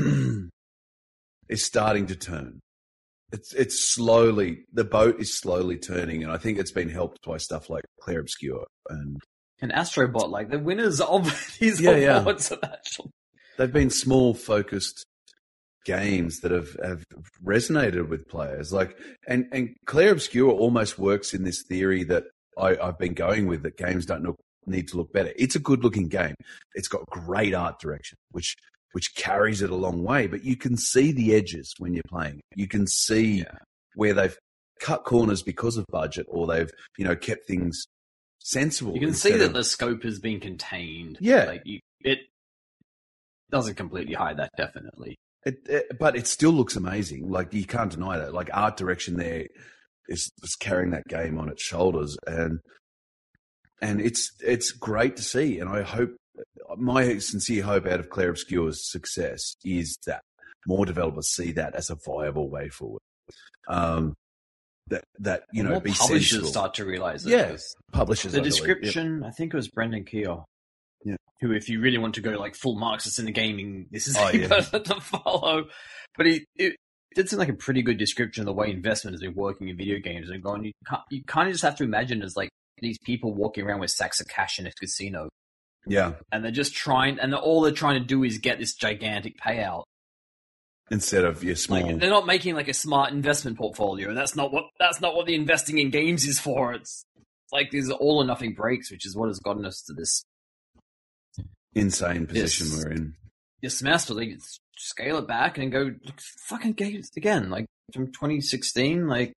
Speaker 2: is starting to turn. It's it's slowly the boat is slowly turning, and I think it's been helped by stuff like Clair Obscur and
Speaker 1: And Astrobot, like the winners of these
Speaker 2: Yeah, yeah.
Speaker 1: awards, have actually.
Speaker 2: they've been small focused games that have, have resonated with players. Like and and Clair Obscur almost works in this theory that I, I've been going with, that games don't look, need to look better. It's a good looking game. It's got great art direction, which which carries it a long way. But you can see the edges when you're playing. You can see
Speaker 1: Yeah.
Speaker 2: where they've cut corners because of budget, or they've you know kept things sensible.
Speaker 1: You can see
Speaker 2: instead
Speaker 1: that
Speaker 2: of-
Speaker 1: the scope has been contained.
Speaker 2: Yeah.
Speaker 1: like you, it doesn't completely hide that, definitely.
Speaker 2: It, it, but it still looks amazing. Like you can't deny that. Like art direction there is, is carrying that game on its shoulders, and and it's it's great to see. And I hope, my sincere hope out of Clair Obscur's success is that more developers see that as a viable way forward. Um, that that you know
Speaker 1: More
Speaker 2: be
Speaker 1: publishers
Speaker 2: sensible.
Speaker 1: start to realize it.
Speaker 2: Yeah,
Speaker 1: 'cause
Speaker 2: publishers.
Speaker 1: The
Speaker 2: I believe. Yep.
Speaker 1: description, I think it was Brendan Keogh.
Speaker 2: Yeah.
Speaker 1: Who, if you really want to go like full Marxist in the gaming, this is
Speaker 2: Oh,
Speaker 1: a
Speaker 2: yeah.
Speaker 1: person to follow. But he, it did seem like a pretty good description of the way investment has been working in video games. And going, you can't, you kind of just have to imagine as like these people walking around with sacks of cash in a casino,
Speaker 2: Yeah,
Speaker 1: and they're just trying, and all they're trying to do is get this gigantic payout.
Speaker 2: instead of your small.
Speaker 1: Like, they're not making like a smart investment portfolio, and that's not what that's not what the investing in games is for. It's like these all or nothing breaks, which is what has gotten us to this
Speaker 2: insane position
Speaker 1: this,
Speaker 2: we're in.
Speaker 1: This mess, like scale it back and go look, fucking games again, like from twenty sixteen, like.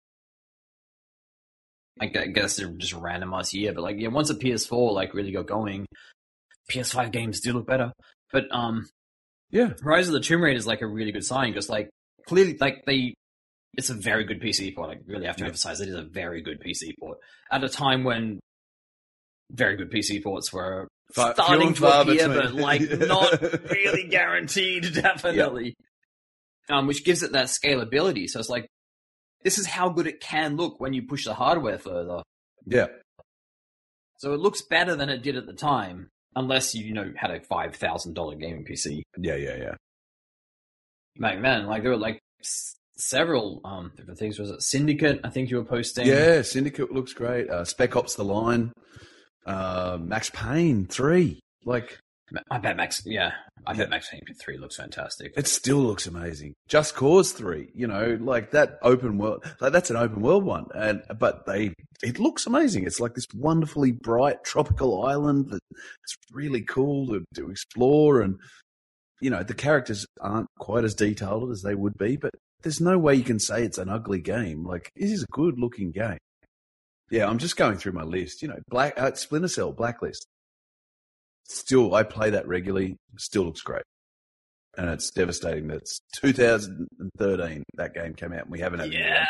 Speaker 1: I guess they're just a randomized year, but like yeah, once the P S four like really got going, P S five games do look better. But um,
Speaker 2: yeah,
Speaker 1: Rise of the Tomb Raider is like a really good sign because like clearly like they, it's a very good P C port. I really have to yeah. emphasize it is a very good P C port at a time when very good P C ports were far, starting to appear, but like not really guaranteed, definitely. Yep. Um, which gives it that scalability. So it's like. This is how good it can look when you push the hardware further.
Speaker 2: Yeah.
Speaker 1: So it looks better than it did at the time, unless you, you know, had a five thousand dollars gaming P C.
Speaker 2: Yeah, yeah, yeah.
Speaker 1: Back then, like, there were, like, s- several um, different things. Was it Syndicate, I think you were posting?
Speaker 2: Yeah, Syndicate looks great. Uh, Spec Ops The Line. Uh, Max Payne three. Like...
Speaker 1: I bet Max, yeah, I bet Max Payne three looks fantastic.
Speaker 2: It still looks amazing. Just Cause three, you know, like that open world, like that's an open world one, and but they, it looks amazing. It's like this wonderfully bright tropical island that's really cool to, to explore, and you know the characters aren't quite as detailed as they would be, but there's no way you can say it's an ugly game. Like this is a good looking game. Yeah, I'm just going through my list. You know, Black uh, Splinter Cell, Blacklist. Still, I play that regularly. Still looks great, and it's devastating that it's two thousand thirteen that game came out and we haven't had
Speaker 1: yeah.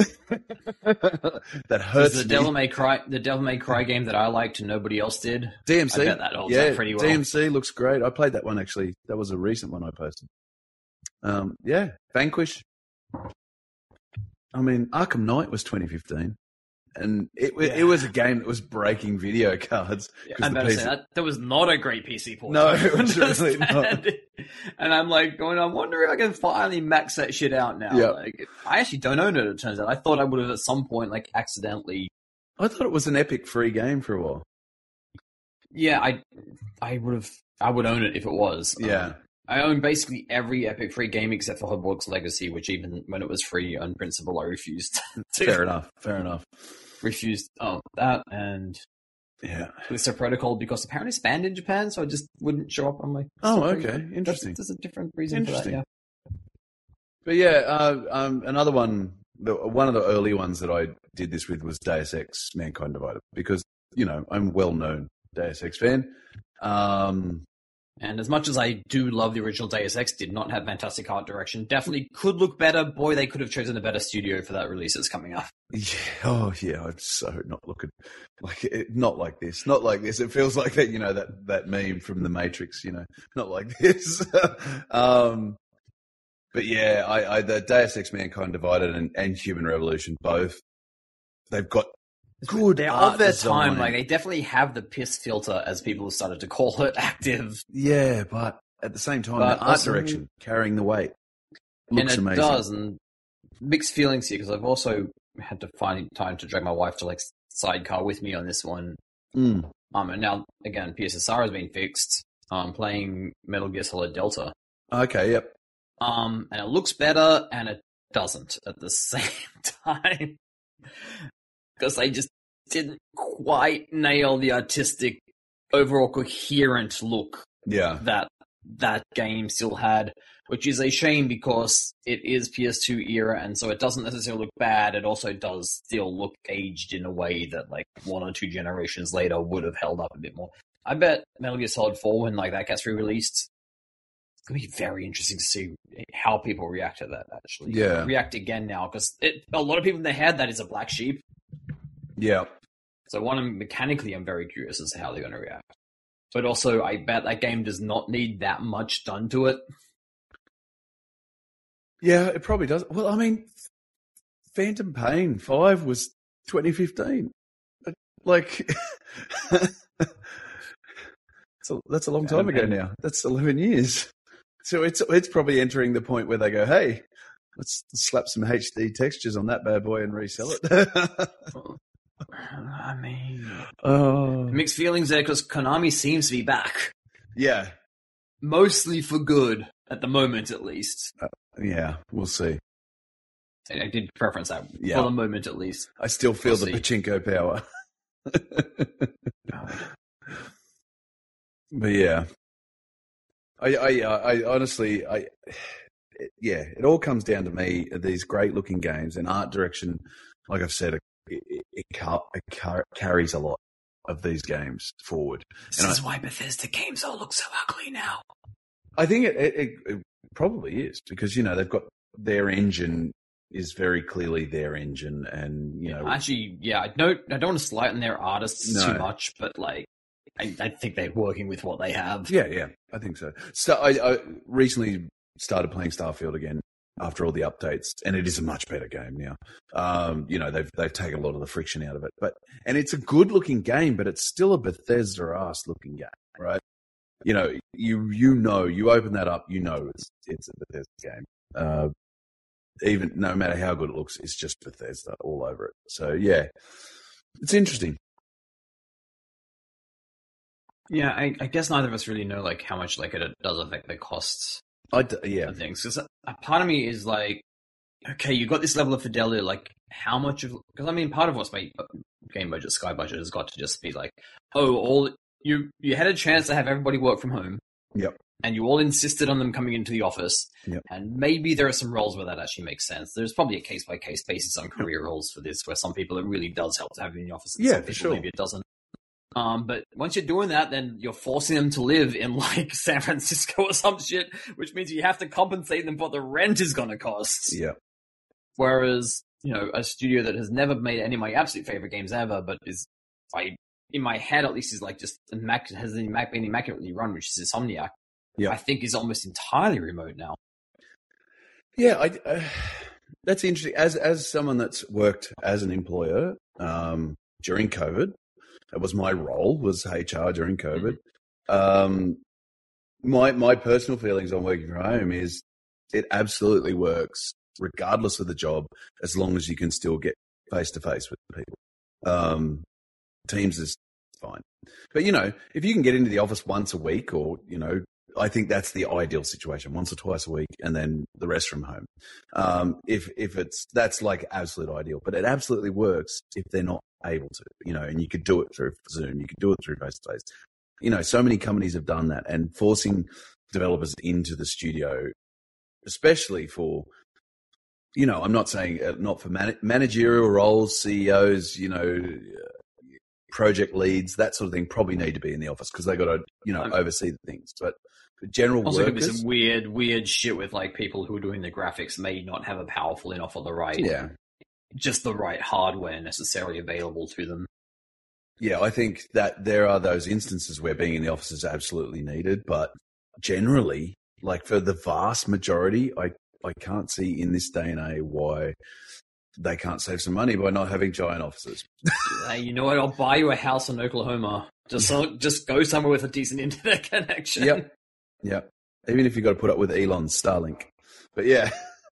Speaker 2: That hurts.
Speaker 1: The
Speaker 2: me.
Speaker 1: Devil May Cry, the Devil May Cry game that I liked and nobody else did.
Speaker 2: D M C,
Speaker 1: I bet that holds
Speaker 2: yeah,
Speaker 1: up pretty well.
Speaker 2: D M C looks great. I played that one actually. That was a recent one I posted. Um, yeah, Vanquish. I mean, Arkham Knight was twenty fifteen. And it yeah. it was a game that was breaking video cards.
Speaker 1: Yeah, I'm about to say that that was not a great P C port.
Speaker 2: No, it was really not.
Speaker 1: And I'm like going, I wonder if I can finally max that shit out now.
Speaker 2: Yep.
Speaker 1: Like, I actually don't own it. It turns out I thought I would have at some point like accidentally.
Speaker 2: I thought it was an Epic free game for a while.
Speaker 1: Yeah, I I would have I would own it if it was.
Speaker 2: Yeah.
Speaker 1: Um, I own basically every Epic free game except for Hogwarts Legacy, which even when it was free on principle, I refused. to.
Speaker 2: Fair enough. Fair enough.
Speaker 1: Refused oh that and
Speaker 2: yeah,
Speaker 1: Callisto Protocol because apparently it's banned in Japan, so it just wouldn't show up on my.
Speaker 2: Oh, okay, interesting.
Speaker 1: There's a different reason for that. Yeah,
Speaker 2: but yeah, uh, um, another one, the, one of the early ones that I did this with was Deus Ex: Mankind Divided because you know I'm a well-known Deus Ex fan. Um,
Speaker 1: And as much as I do love the original Deus Ex, did not have fantastic art direction. Definitely could look better. Boy, they could have chosen a better studio for that release that's coming up.
Speaker 2: Yeah, oh yeah, I'm so not looking like it, not like this, not like this. It feels like that, you know, that that meme from The Matrix, you know, not like this. um, but yeah, I, I the Deus Ex: Mankind Divided and, and Human Revolution both, they've got. Good.
Speaker 1: They're of their time. Like they definitely have the piss filter, as people have started to call it, active.
Speaker 2: Yeah, but at the same time,
Speaker 1: but
Speaker 2: the art direction carrying the weight looks
Speaker 1: and it
Speaker 2: amazing.
Speaker 1: Does, and mixed feelings here because I've also had to find time to drag my wife to like sidecar with me on this one.
Speaker 2: Mm.
Speaker 1: Um, and now again, P S S R has been fixed. I'm playing Metal Gear Solid Delta.
Speaker 2: Okay. Yep.
Speaker 1: Um, and it looks better, and it doesn't at the same time. Because they just didn't quite nail the artistic, overall coherent look
Speaker 2: yeah.
Speaker 1: that that game still had, which is a shame because it is P S two era, and so it doesn't necessarily look bad. It also does still look aged in a way that like one or two generations later would have held up a bit more. I bet Metal Gear Solid four, when like that gets re-released, it's going to be very interesting to see how people react to that, actually.
Speaker 2: Yeah.
Speaker 1: React again now, because a lot of people in their head, that is a black sheep.
Speaker 2: Yeah.
Speaker 1: So one, mechanically, I'm very curious as to how they're going to react. But also, I bet that game does not need that much done to it.
Speaker 2: Yeah, it probably does. Well, I mean, Phantom Pain five was twenty fifteen. Like, so that's a long time ago now. That's eleven years. So it's it's probably entering the point where they go, hey, let's slap some H D textures on that bad boy and resell it.
Speaker 1: I mean,
Speaker 2: oh.
Speaker 1: mixed feelings there because Konami seems to be back.
Speaker 2: Yeah.
Speaker 1: Mostly for good, at the moment at least.
Speaker 2: Uh, Yeah, we'll see.
Speaker 1: I did preference that
Speaker 2: Yeah.
Speaker 1: for the moment, at least.
Speaker 2: I still feel
Speaker 1: We'll
Speaker 2: the
Speaker 1: see.
Speaker 2: pachinko power. But yeah, I, I, I honestly, I, yeah, it all comes down to me. These great looking games and art direction, like I've said, it, it, it, car, it car, carries a lot of these games forward.
Speaker 1: This
Speaker 2: and
Speaker 1: is
Speaker 2: I,
Speaker 1: why Bethesda games all look so ugly now.
Speaker 2: I think it, it, it probably is because, you know, they've got their engine is very clearly their engine, and you know,
Speaker 1: actually, yeah, I don't, I don't want to slight on their artists
Speaker 2: No.
Speaker 1: too much, but like, I, I think they're working with what they have.
Speaker 2: yeah, yeah, I think so. So I, I recently started playing Starfield again after all the updates, and it is a much better game now. Um, you know, they've they've taken a lot of the friction out of it, but and it's a good looking game, but it's still a Bethesda ass looking game, right? You know, you you know, you open that up, you know, it's it's a Bethesda game. Uh, even no matter how good it looks, it's just Bethesda all over it. So yeah, it's interesting.
Speaker 1: Yeah, I, I guess neither of us really know like how much like it does affect the costs
Speaker 2: I d- yeah,
Speaker 1: of things. Because a part of me is like, okay, you got this level of fidelity. Like, how much of? Because I mean, part of what's my game budget, Sky budget, has got to just be like, oh, all you you had a chance to have everybody work from home.
Speaker 2: Yep.
Speaker 1: And you all insisted on them coming into the office.
Speaker 2: Yep.
Speaker 1: And maybe there are some roles where that actually makes sense. There's probably a case-by-case basis on career roles for this, where some people it really does help to have you in the office, and
Speaker 2: Yeah,
Speaker 1: some
Speaker 2: for
Speaker 1: people
Speaker 2: sure.
Speaker 1: maybe it doesn't. Um, but once you're doing that, then you're forcing them to live in, like, San Francisco or some shit, which means you have to compensate them for what the rent is going to cost.
Speaker 2: yeah,
Speaker 1: Whereas, you know, a studio that has never made any of my absolute favorite games ever, but is, I, in my head at least, is like just immac- has been immaculately run, which is Insomniac.
Speaker 2: Yeah.
Speaker 1: I think is almost entirely remote now.
Speaker 2: yeah. I, uh, that's interesting. As as someone that's worked as an employer um, during COVID, that was my role, was H R during COVID. Mm-hmm. Um, my my personal feelings on working from home is it absolutely works, regardless of the job, as long as you can still get face to face with people. Um, Teams is fine, but you know, if you can get into the office once a week, or you know, I think that's the ideal situation, once or twice a week, and then the rest from home. Um, if if it's that's like absolute ideal, but it absolutely works if they're not able to, you know, and you could do it through Zoom, you could do it through face to face. You know, so many companies have done that, and forcing developers into the studio, especially for, you know, I'm not saying uh, not for man- managerial roles, C E Os, you know, uh, project leads, that sort of thing, probably need to be in the office because they got to, you know, oversee the things. But for general
Speaker 1: also,
Speaker 2: workers,
Speaker 1: could be some weird, weird shit with like people who are doing the graphics may not have a powerful enough or the right,
Speaker 2: yeah,
Speaker 1: just the right hardware necessarily available to them.
Speaker 2: yeah, I think that there are those instances where being in the office is absolutely needed, but generally, like for the vast majority, I I can't see in this day and age why they can't save some money by not having giant offices.
Speaker 1: Hey, you know what? I'll buy you a house in Oklahoma. Just so, just go somewhere with a decent internet connection.
Speaker 2: Yep. Yep. Even if you've got to put up with Elon's Starlink. But yeah,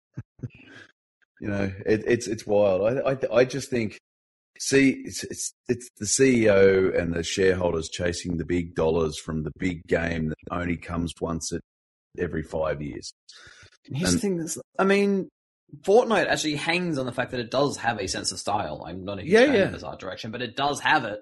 Speaker 2: you know, it, it's it's wild. I, I I just think, see, it's, it's it's the C E O and the shareholders chasing the big dollars from the big game that only comes once at every five years.
Speaker 1: Here's
Speaker 2: And-
Speaker 1: the thing: that's, I mean, Fortnite actually hangs on the fact that it does have a sense of style. I'm not a huge
Speaker 2: Yeah,
Speaker 1: fan
Speaker 2: yeah.
Speaker 1: of this art direction, but it does have it,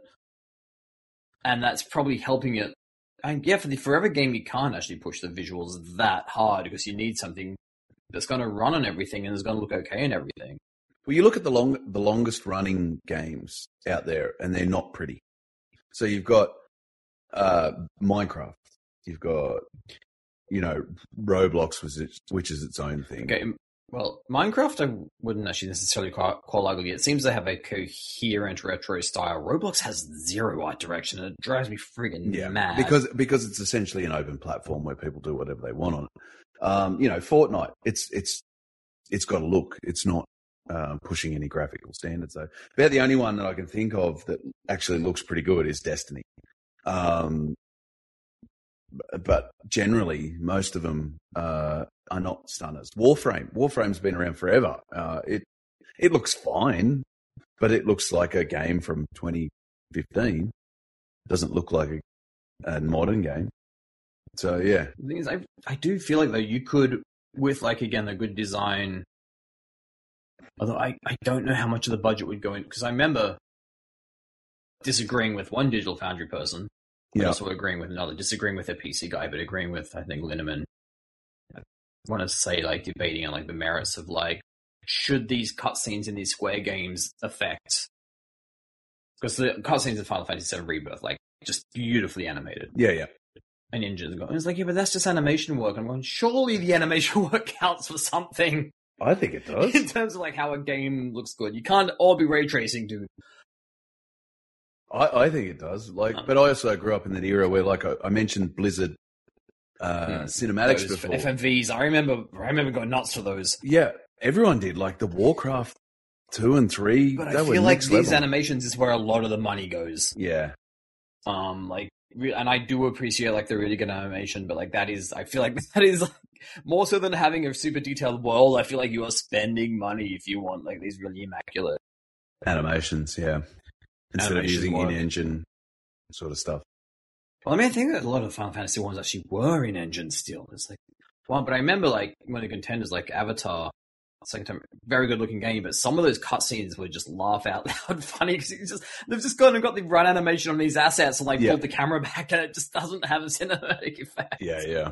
Speaker 1: and that's probably helping it. And yeah, for the forever game, you can't actually push the visuals that hard because you need something that's going to run on everything and is going to look okay and everything.
Speaker 2: Well, you look at the long, the longest running games out there, and they're not pretty. So you've got uh, Minecraft, you've got, you know, Roblox, which is, which is its own thing.
Speaker 1: Okay, well, Minecraft I wouldn't actually necessarily call, call ugly. It seems to have a coherent retro style. Roblox has zero art direction, and it drives me friggin'
Speaker 2: Yeah,
Speaker 1: mad.
Speaker 2: because because it's essentially an open platform where people do whatever they want on it. Um, you know, Fortnite, it's it's it's got a look. It's not uh, pushing any graphical standards though. About the only one that I can think of that actually looks pretty good is Destiny. Um, but generally, most of them uh, are not stunners. Warframe, Warframe's been around forever. Uh, it it looks fine, but it looks like a game from twenty fifteen. It doesn't look like a, a modern game. So yeah,
Speaker 1: The thing is, I I do feel like though you could with like again a good design. Although I, I don't know how much of the budget would go in, because I remember disagreeing with one Digital Foundry person, but
Speaker 2: Yeah.
Speaker 1: also agreeing with another, disagreeing with a P C guy, but agreeing with, I think, Linneman. I wanted to say, like, debating on, like, the merits of, like, should these cutscenes in these Square games affect... Because the cutscenes in Final Fantasy seven Rebirth, like, just beautifully animated.
Speaker 2: Yeah, yeah.
Speaker 1: And Ninja's going, it's like, yeah, but that's just animation work. I'm going, surely the animation work counts for something.
Speaker 2: I think it does.
Speaker 1: In terms of, like, how a game looks good. You can't all be ray tracing, dude.
Speaker 2: I, I think it does. Like, but I also grew up in that era where, like, I, I mentioned Blizzard uh,
Speaker 1: Hmm.
Speaker 2: cinematics
Speaker 1: Those
Speaker 2: before.
Speaker 1: F M Vs. I remember. I remember going nuts for those.
Speaker 2: Yeah, everyone did. Like the Warcraft two and three.
Speaker 1: But
Speaker 2: they
Speaker 1: I
Speaker 2: were
Speaker 1: feel like
Speaker 2: next
Speaker 1: these
Speaker 2: level.
Speaker 1: animations is where a lot of the money goes.
Speaker 2: Yeah,
Speaker 1: Um, like, re- and I do appreciate like the really good animation, but like that is, I feel like that is like, more so than having a super detailed world. I feel like you are spending money if you want like these really immaculate.
Speaker 2: animations. Yeah, instead of
Speaker 1: Animation
Speaker 2: using
Speaker 1: work.
Speaker 2: in-engine sort of stuff.
Speaker 1: Well, I mean, I think that a lot of the Final Fantasy ones actually were in engine still. It's like, well, but I remember like one of the contenders like Avatar. Second time, very good looking game, but some of those cutscenes were just laugh out loud funny because it's just they've just gone and got the run animation on these assets and like
Speaker 2: Yeah.
Speaker 1: pulled the camera back and it just doesn't have a cinematic effect.
Speaker 2: Yeah, yeah.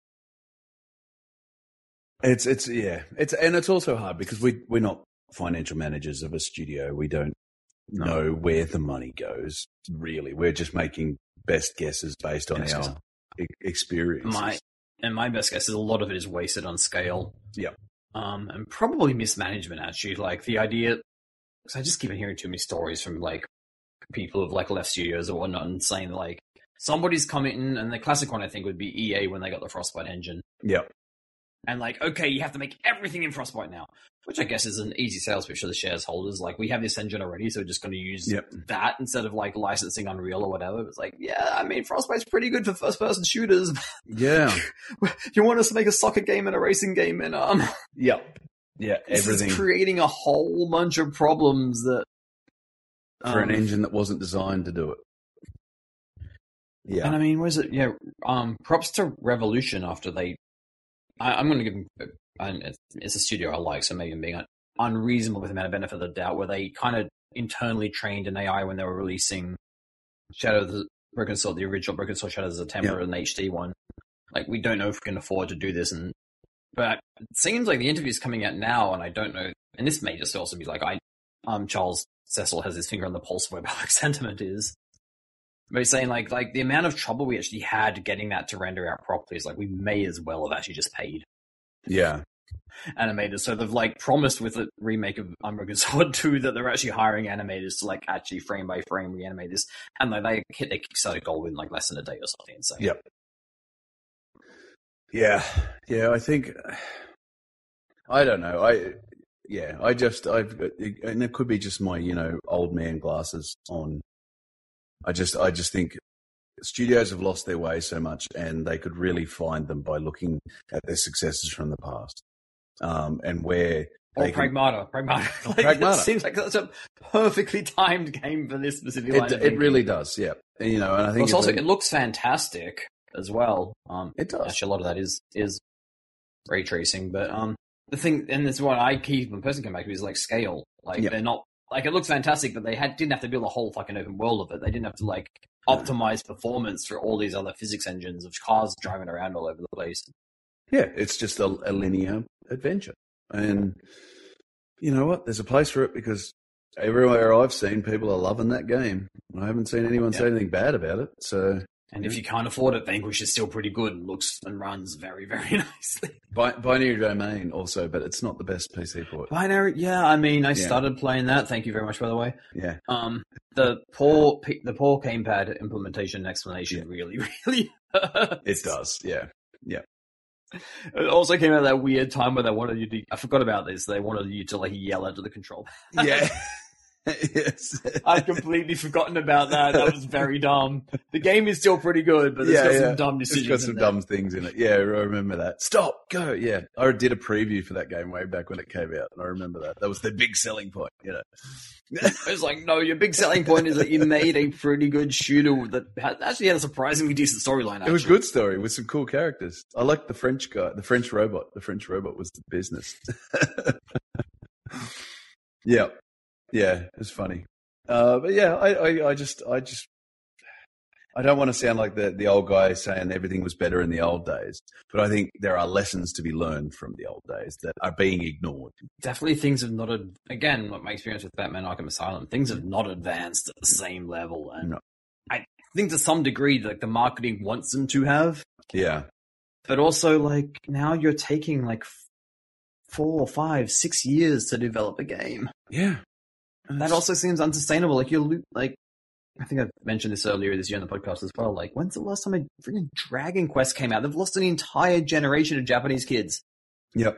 Speaker 2: It's it's yeah. It's and it's also hard because we we're not financial managers of a studio. We don't
Speaker 1: No.
Speaker 2: know where the money goes. Really, we're just making best guesses based on
Speaker 1: Best
Speaker 2: our
Speaker 1: guess.
Speaker 2: e- experience.
Speaker 1: My and my best guess is a lot of it is wasted on scale.
Speaker 2: Yeah.
Speaker 1: Um, and probably mismanagement actually. Like the idea, because I just keep hearing too many stories from like people who've like left studios or whatnot and saying like somebody's coming in, and the classic one I think would be E A when they got the Frostbite engine.
Speaker 2: Yeah.
Speaker 1: And like, okay, you have to make everything in Frostbite now, which I guess is an easy sales pitch to the shareholders. Like, we have this engine already, so we're just going to use
Speaker 2: Yep.
Speaker 1: that instead of like licensing Unreal or whatever. It's like, yeah, I mean, Frostbite's pretty good for first-person shooters.
Speaker 2: Yeah.
Speaker 1: You want us to make a soccer game and a racing game, and um,
Speaker 2: Yeah. Yeah.
Speaker 1: this
Speaker 2: Everything
Speaker 1: is creating a whole bunch of problems that
Speaker 2: for an
Speaker 1: um,
Speaker 2: engine that wasn't designed to do it. Yeah.
Speaker 1: And I mean, was it? Yeah, um, props to Revolution after they. I, I'm going to give them. And it's, it's a studio I like, so maybe I'm being unreasonable with the amount of benefit of the doubt, where they kind of internally trained an A I when they were releasing Shadow of the Broken Sword, the original Broken Sword Shadow of the Temper,
Speaker 2: Yeah.
Speaker 1: an H D one. Like, we don't know if we can afford to do this, and but it seems like the interview's coming out now, and I don't know. And this may just also be like I, um, Charles Cecil has his finger on the pulse of where public sentiment is. But he's saying like like the amount of trouble we actually had getting that to render out properly is like we may as well have actually just paid
Speaker 2: yeah.
Speaker 1: animators. So they've like promised with the remake of Unbroken Sword two that they're actually hiring animators to like actually frame by frame reanimate this, and like they hit their Kickstarter goal in like less than a day or something insane.
Speaker 2: Yep. Yeah. Yeah. I think. I don't know. I. Yeah. I just. I've. And it could be just my you know old man glasses on. I just. I just think studios have lost their way so much, and they could really find them by looking at their successes from the past, um, and where
Speaker 1: Or
Speaker 2: they can-
Speaker 1: Pragmata. Pragmata. Like,
Speaker 2: Pragmata.
Speaker 1: It seems like such a perfectly timed game for this specific line
Speaker 2: It,
Speaker 1: of
Speaker 2: it
Speaker 1: thinking.
Speaker 2: really does. Yeah. And, you know, and I
Speaker 1: Well,
Speaker 2: think
Speaker 1: it's
Speaker 2: if
Speaker 1: also
Speaker 2: they-
Speaker 1: it looks fantastic as well. Um,
Speaker 2: it does.
Speaker 1: Actually, a lot of that is is ray tracing, but um, the thing, and this is what I keep when person come back to is like scale. Like
Speaker 2: Yeah.
Speaker 1: they're not like it looks fantastic, but they had didn't have to build a whole fucking open world of it. They didn't have to like optimize performance for all these other physics engines of cars driving around all over the place.
Speaker 2: Yeah, it's just a, a linear adventure. And you know what? There's a place for it because everywhere I've seen, people are loving that game. I haven't seen anyone say
Speaker 1: Yeah.
Speaker 2: anything bad about it. So,
Speaker 1: And if you can't afford it, Vanquish is still pretty good and looks and runs very, very nicely.
Speaker 2: Bi- Binary Domain also, but it's not the best P C port.
Speaker 1: Binary, yeah. I mean, I
Speaker 2: Yeah.
Speaker 1: started playing that. Thank you very much, by the way.
Speaker 2: Yeah.
Speaker 1: Um, the poor, P- the poor gamepad implementation and explanation
Speaker 2: Yeah.
Speaker 1: really, really hurts.
Speaker 2: It does. Yeah.
Speaker 1: It also came out at that weird time where they wanted you to. I forgot about this. They wanted you to like yell into the control pad.
Speaker 2: Yeah. Yes.
Speaker 1: I'd completely forgotten about that. That was very dumb. The game is still pretty good, but it's
Speaker 2: Yeah,
Speaker 1: got
Speaker 2: yeah.
Speaker 1: some dumb decisions.
Speaker 2: It's got some
Speaker 1: in there.
Speaker 2: dumb things in it. Yeah, I remember that. Stop, go. Yeah, I did a preview for that game way back when it came out, and I remember that. That was the big selling point, you know.
Speaker 1: It was like, no, your big selling point is that you made a pretty good shooter that had, actually had a surprisingly decent storyline.
Speaker 2: It was a good story with some cool characters. I liked the French guy, the French robot. The French robot was the business. Yeah, yeah, it was funny. Uh, but yeah, I, I, I just, I just, I don't want to sound like the the old guy saying everything was better in the old days, but I think there are lessons to be learned from the old days that are being ignored.
Speaker 1: Definitely things have not, ad- again, like my experience with Batman Arkham Asylum, things have not advanced at the same level. And
Speaker 2: No.
Speaker 1: I think to some degree, like the marketing wants them to have,
Speaker 2: Yeah,
Speaker 1: but also like now you're taking like f- four, five, six years to develop a game.
Speaker 2: yeah.
Speaker 1: That also seems unsustainable. Like you, lo- like I think I mentioned this earlier this year on the podcast as well. Like, when's the last time a freaking Dragon Quest came out? They've lost an entire generation of Japanese kids.
Speaker 2: Yep.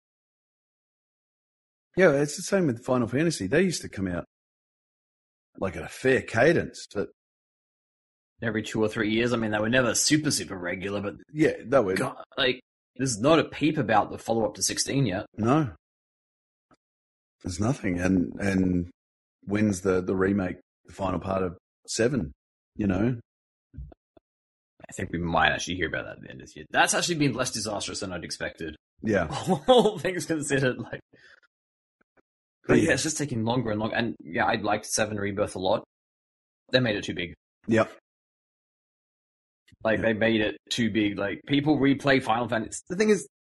Speaker 2: Yeah, it's the same with Final Fantasy. They used to come out like at a fair cadence, but
Speaker 1: Every two or three years. I mean, they were never super, super regular, but
Speaker 2: yeah, that was
Speaker 1: God, like, there's not a peep about the follow up to sixteen yet.
Speaker 2: no. There's nothing, and and when's the the remake, the final part of seven? You know,
Speaker 1: I think we might actually hear about that at the end of this year. That's actually been less disastrous than I'd expected.
Speaker 2: yeah,
Speaker 1: All things considered, like. But yeah,
Speaker 2: yeah,
Speaker 1: it's just taking longer and longer. And yeah, I liked Seven Rebirth a lot. They made it too big.
Speaker 2: yep,
Speaker 1: Like,
Speaker 2: Yeah.
Speaker 1: they made it too big. Like, people replay Final Fantasy. The thing is,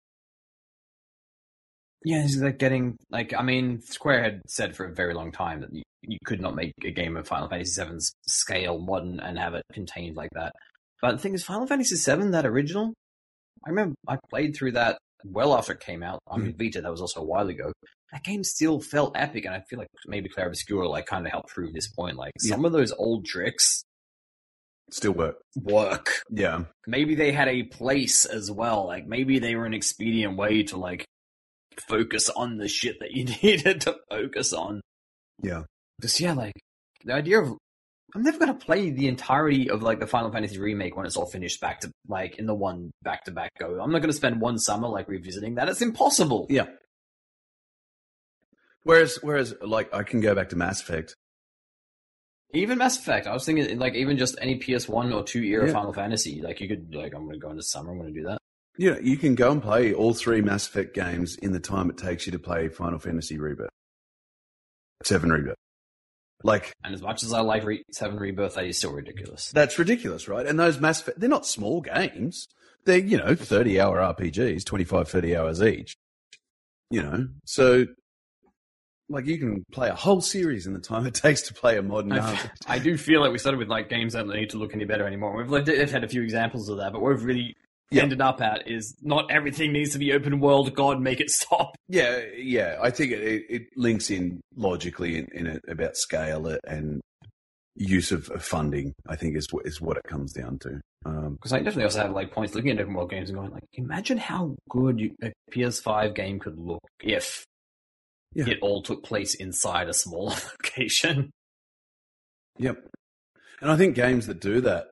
Speaker 1: yeah, it's like getting, like, I mean, Square had said for a very long time that you, you could not make a game of Final Fantasy seven's scale modern and have it contained like that. But the thing is, Final Fantasy seven, that original, I remember I played through that well after it came out. I mean, Vita, that was also a while ago. That game still felt epic, and I feel like maybe Claire Obscura, like, kind of helped prove this point. Like,
Speaker 2: Yeah.
Speaker 1: some of those old tricks
Speaker 2: still work.
Speaker 1: work.
Speaker 2: Yeah,
Speaker 1: Maybe they had a place as well. Like, maybe they were an expedient way to, like, focus on the shit that you needed to focus on.
Speaker 2: yeah,
Speaker 1: Because, yeah, like, the idea of... I'm never going to play the entirety of, like, the Final Fantasy remake when it's all finished back to, like, in the one back-to-back go. I'm not going to spend one summer, like, revisiting that. It's impossible.
Speaker 2: yeah. Whereas, whereas, like, I can go back to Mass Effect.
Speaker 1: Even Mass Effect. I was thinking, like, even just any P S one or two era
Speaker 2: Yeah.
Speaker 1: Final Fantasy. Like, you could, like, I'm going to go into summer, I'm going to do that.
Speaker 2: You know, you can go and play all three Mass Effect games in the time it takes you to play Final Fantasy Rebirth, Seven Rebirth. Like,
Speaker 1: And as much as I like Re- seven Rebirth, that is still ridiculous.
Speaker 2: that's ridiculous, right? And those Mass Effect, they're not small games. They're, you know, thirty-hour R P Gs, twenty-five, thirty hours each. You know, so, like, you can play a whole series in the time it takes to play a modern R P G.
Speaker 1: I, I do feel like we started with, like, games that don't need to look any better anymore. We've, like, they've had a few examples of that, but what we've really
Speaker 2: Yeah.
Speaker 1: ended up at is not everything needs to be open world. God, make it stop.
Speaker 2: Yeah, yeah. I think it, it, it links in logically in, in it about scale and use of, of funding, I think, is, what- is what it comes down to. Um,
Speaker 1: Because I definitely also have, like, points looking at open world games and going, like, imagine how good you, a P S five game could look if
Speaker 2: Yeah.
Speaker 1: it all took place inside a small location.
Speaker 2: Yep. And I think games that do that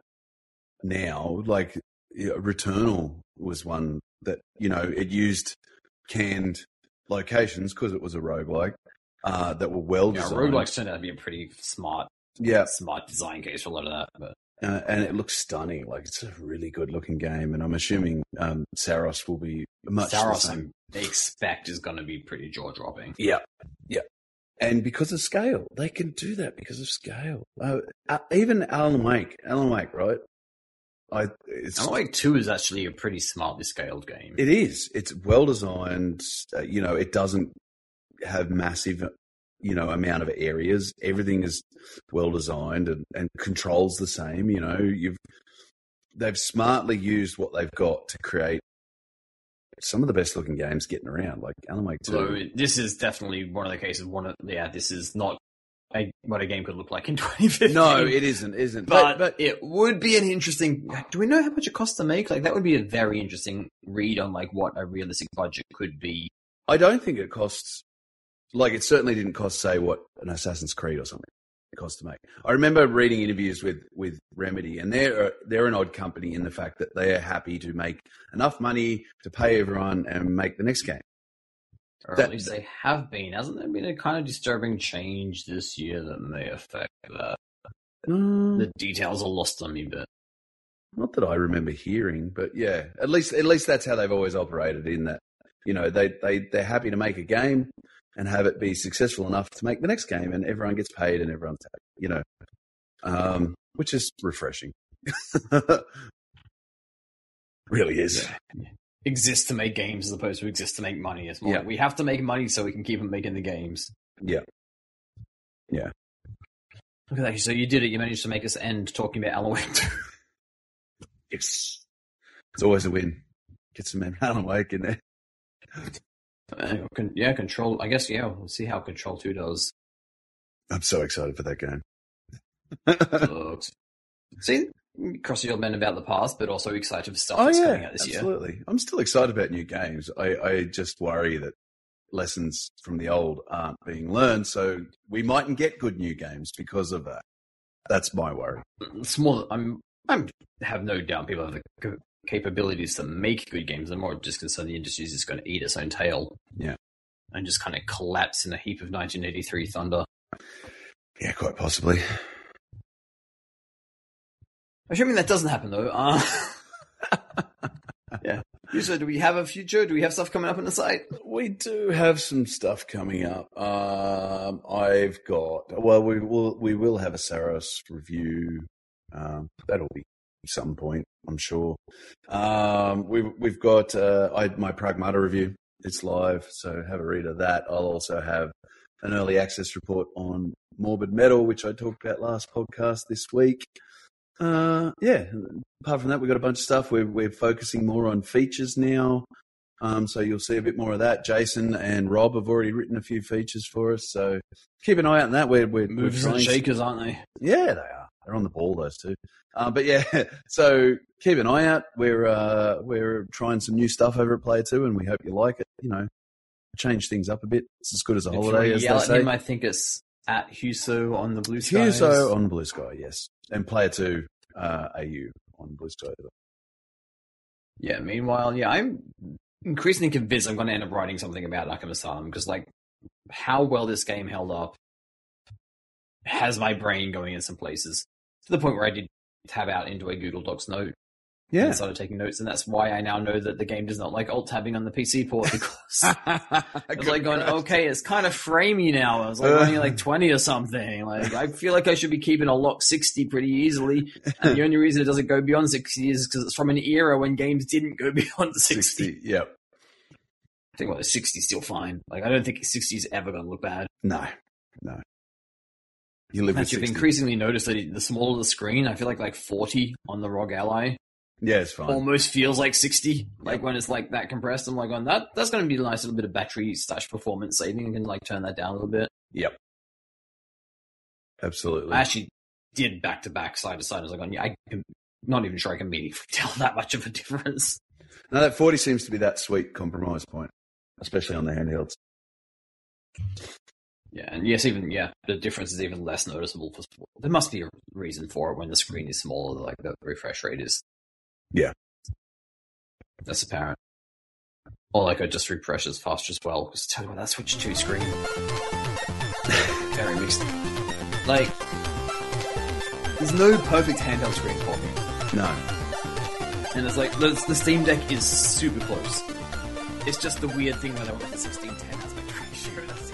Speaker 2: now, like you know, Returnal was one that, you know, it used canned locations because it was a roguelike uh, that were well
Speaker 1: Yeah,
Speaker 2: designed.
Speaker 1: roguelikes turned out to be a pretty smart,
Speaker 2: Yeah.
Speaker 1: smart design case for a lot of that. But
Speaker 2: Uh, and it looks stunning. Like, it's a really good looking game. And I'm assuming um, Saros will be much the
Speaker 1: Saros,
Speaker 2: same.
Speaker 1: they expect is going to be pretty jaw dropping.
Speaker 2: Yeah. Yeah. And because of scale, they can do that because of scale. Uh, uh, even Alan Wake, Alan Wake, right? I, it's,
Speaker 1: Alan Wake two is actually a pretty smartly scaled game.
Speaker 2: It is. It's well designed. Uh, you know, it doesn't have massive, you know, amount of areas. Everything is well designed and, and controls the same. You know, you've they've smartly used what they've got to create some of the best looking games getting around, like Alan Wake two.
Speaker 1: So this is definitely one of the cases. One of yeah, this is not a, what a game could look like in twenty fifteen.
Speaker 2: No, it isn't. Isn't.
Speaker 1: But,
Speaker 2: But, but
Speaker 1: it would be an interesting. Do we know how much it costs to make? Like that would be a very interesting read on like what a realistic budget could be.
Speaker 2: I don't think it costs like it certainly didn't cost, say, what an Assassin's Creed or something it cost to make. I remember reading interviews with with Remedy, and they're they're an odd company in the fact that they are happy to make enough money to pay everyone and make the next game.
Speaker 1: Or
Speaker 2: That-
Speaker 1: at least they have been. Hasn't there been a kind of disturbing change this year that may affect that?
Speaker 2: Uh,
Speaker 1: The details are lost on me, but
Speaker 2: not that I remember hearing, but yeah, at least at least that's how they've always operated. In that, you know, they they they're happy to make a game and have it be successful enough to make the next game, and everyone gets paid and everyone's happy, you know, um, which is refreshing. Really is.
Speaker 1: yeah. Exist to make games as opposed to exist to make money. It's more
Speaker 2: Yeah.
Speaker 1: like we have to make money so we can keep on making the games.
Speaker 2: Yeah. Yeah.
Speaker 1: Look at that. So you did it. You managed to make us end talking about Alan Wake two.
Speaker 2: Yes. It's always a win. Get some Alan Wake in there.
Speaker 1: Uh, con- yeah, Control. I guess, yeah, we'll see how Control two does.
Speaker 2: I'm so excited for that game.
Speaker 1: Looks. See, cross your men about the past, but also excited for stuff
Speaker 2: Oh
Speaker 1: that's
Speaker 2: yeah,
Speaker 1: coming out this year.
Speaker 2: absolutely. I'm still excited about new games. I, I just worry that lessons from the old aren't being learned, so we mightn't get good new games because of that. That's my worry.
Speaker 1: It's more. I'm. I'm. Have no doubt people have the c- capabilities to make good games. I'm more just concerned the industry is just going to eat its own tail.
Speaker 2: Yeah.
Speaker 1: And just kind of collapse in a heap of nineteen eighty-three thunder.
Speaker 2: Yeah, quite possibly.
Speaker 1: Assuming that doesn't happen though. Uh, yeah. So, do we have a future? Do we have stuff coming up on the site?
Speaker 2: We do have some stuff coming up. Um, I've got well, we will we will have a Saros review. Um, that'll be some point, I'm sure. Um, we've we've got uh, I, my Pragmata review. It's live, so have a read of that. I'll also have an early access report on Morbid Metal, which I talked about last podcast this week. Uh, yeah. Apart from that, we've got a bunch of stuff. We're we're focusing more on features now. Um, so you'll see a bit more of that. Jason and Rob have already written a few features for us, so keep an eye out on that. We're we're,
Speaker 1: Movers
Speaker 2: we're
Speaker 1: and
Speaker 2: trying
Speaker 1: shakers, aren't they?
Speaker 2: Yeah, they are. They're on the ball, those two. Uh, but yeah, so keep an eye out. We're uh, we're trying some new stuff over at Player Two, and we hope you like it. You know, change things up a bit. It's as good as a
Speaker 1: If you
Speaker 2: holiday, as
Speaker 1: yell
Speaker 2: they
Speaker 1: at
Speaker 2: say.
Speaker 1: him, I think it's at Huso on the Blue Skies.
Speaker 2: Huso on Blue Sky, yes, and Player Two uh, A U on Blue Sky.
Speaker 1: Yeah, meanwhile, yeah, I'm increasingly convinced I'm going to end up writing something about Arkham Asylum because, like, how well this game held up has my brain going in some places to the point where I did tab out into a Google Docs note
Speaker 2: Yeah,
Speaker 1: and started taking notes, and that's why I now know that the game does not like alt-tabbing on the P C port because I was like going, okay, it's kind of framey now. I was like running like twenty or something. Like I feel like I should be keeping a lock sixty pretty easily, and the only reason it doesn't go beyond sixty is because it's from an era when games didn't go beyond sixty.
Speaker 2: sixty. Yep.
Speaker 1: I think well, the sixty's still fine. Like I don't think sixty's ever going to look bad.
Speaker 2: No, no. You live with
Speaker 1: Actually, I've
Speaker 2: sixty.
Speaker 1: increasingly noticed that the smaller the screen, I feel like like forty on the R O G Ally
Speaker 2: Yeah, it's fine.
Speaker 1: almost feels like sixty. Like when it's like that compressed, I'm like, on that that's going to be a nice little bit of battery slash performance saving. I can like turn that down a little bit.
Speaker 2: Yep. Absolutely.
Speaker 1: I actually did back to back, side to side. I was like, on yeah, I can not even sure I can meaningfully tell that much of a difference.
Speaker 2: No, that forty seems to be that sweet compromise point, especially on the handhelds.
Speaker 1: Yeah, and yes, even yeah, the difference is even less noticeable. For, there must be a reason for it when the screen is smaller, like the refresh rate is.
Speaker 2: Yeah.
Speaker 1: That's apparent. Or like it just refreshes faster as well. Because tell you what, that Switch two screen very mixed. Like, there's no perfect handheld screen for me,
Speaker 2: No.
Speaker 1: and it's like the, the Steam Deck is super close. It's just the weird thing when I went with the sixteen ten. That's my pretty sure. That's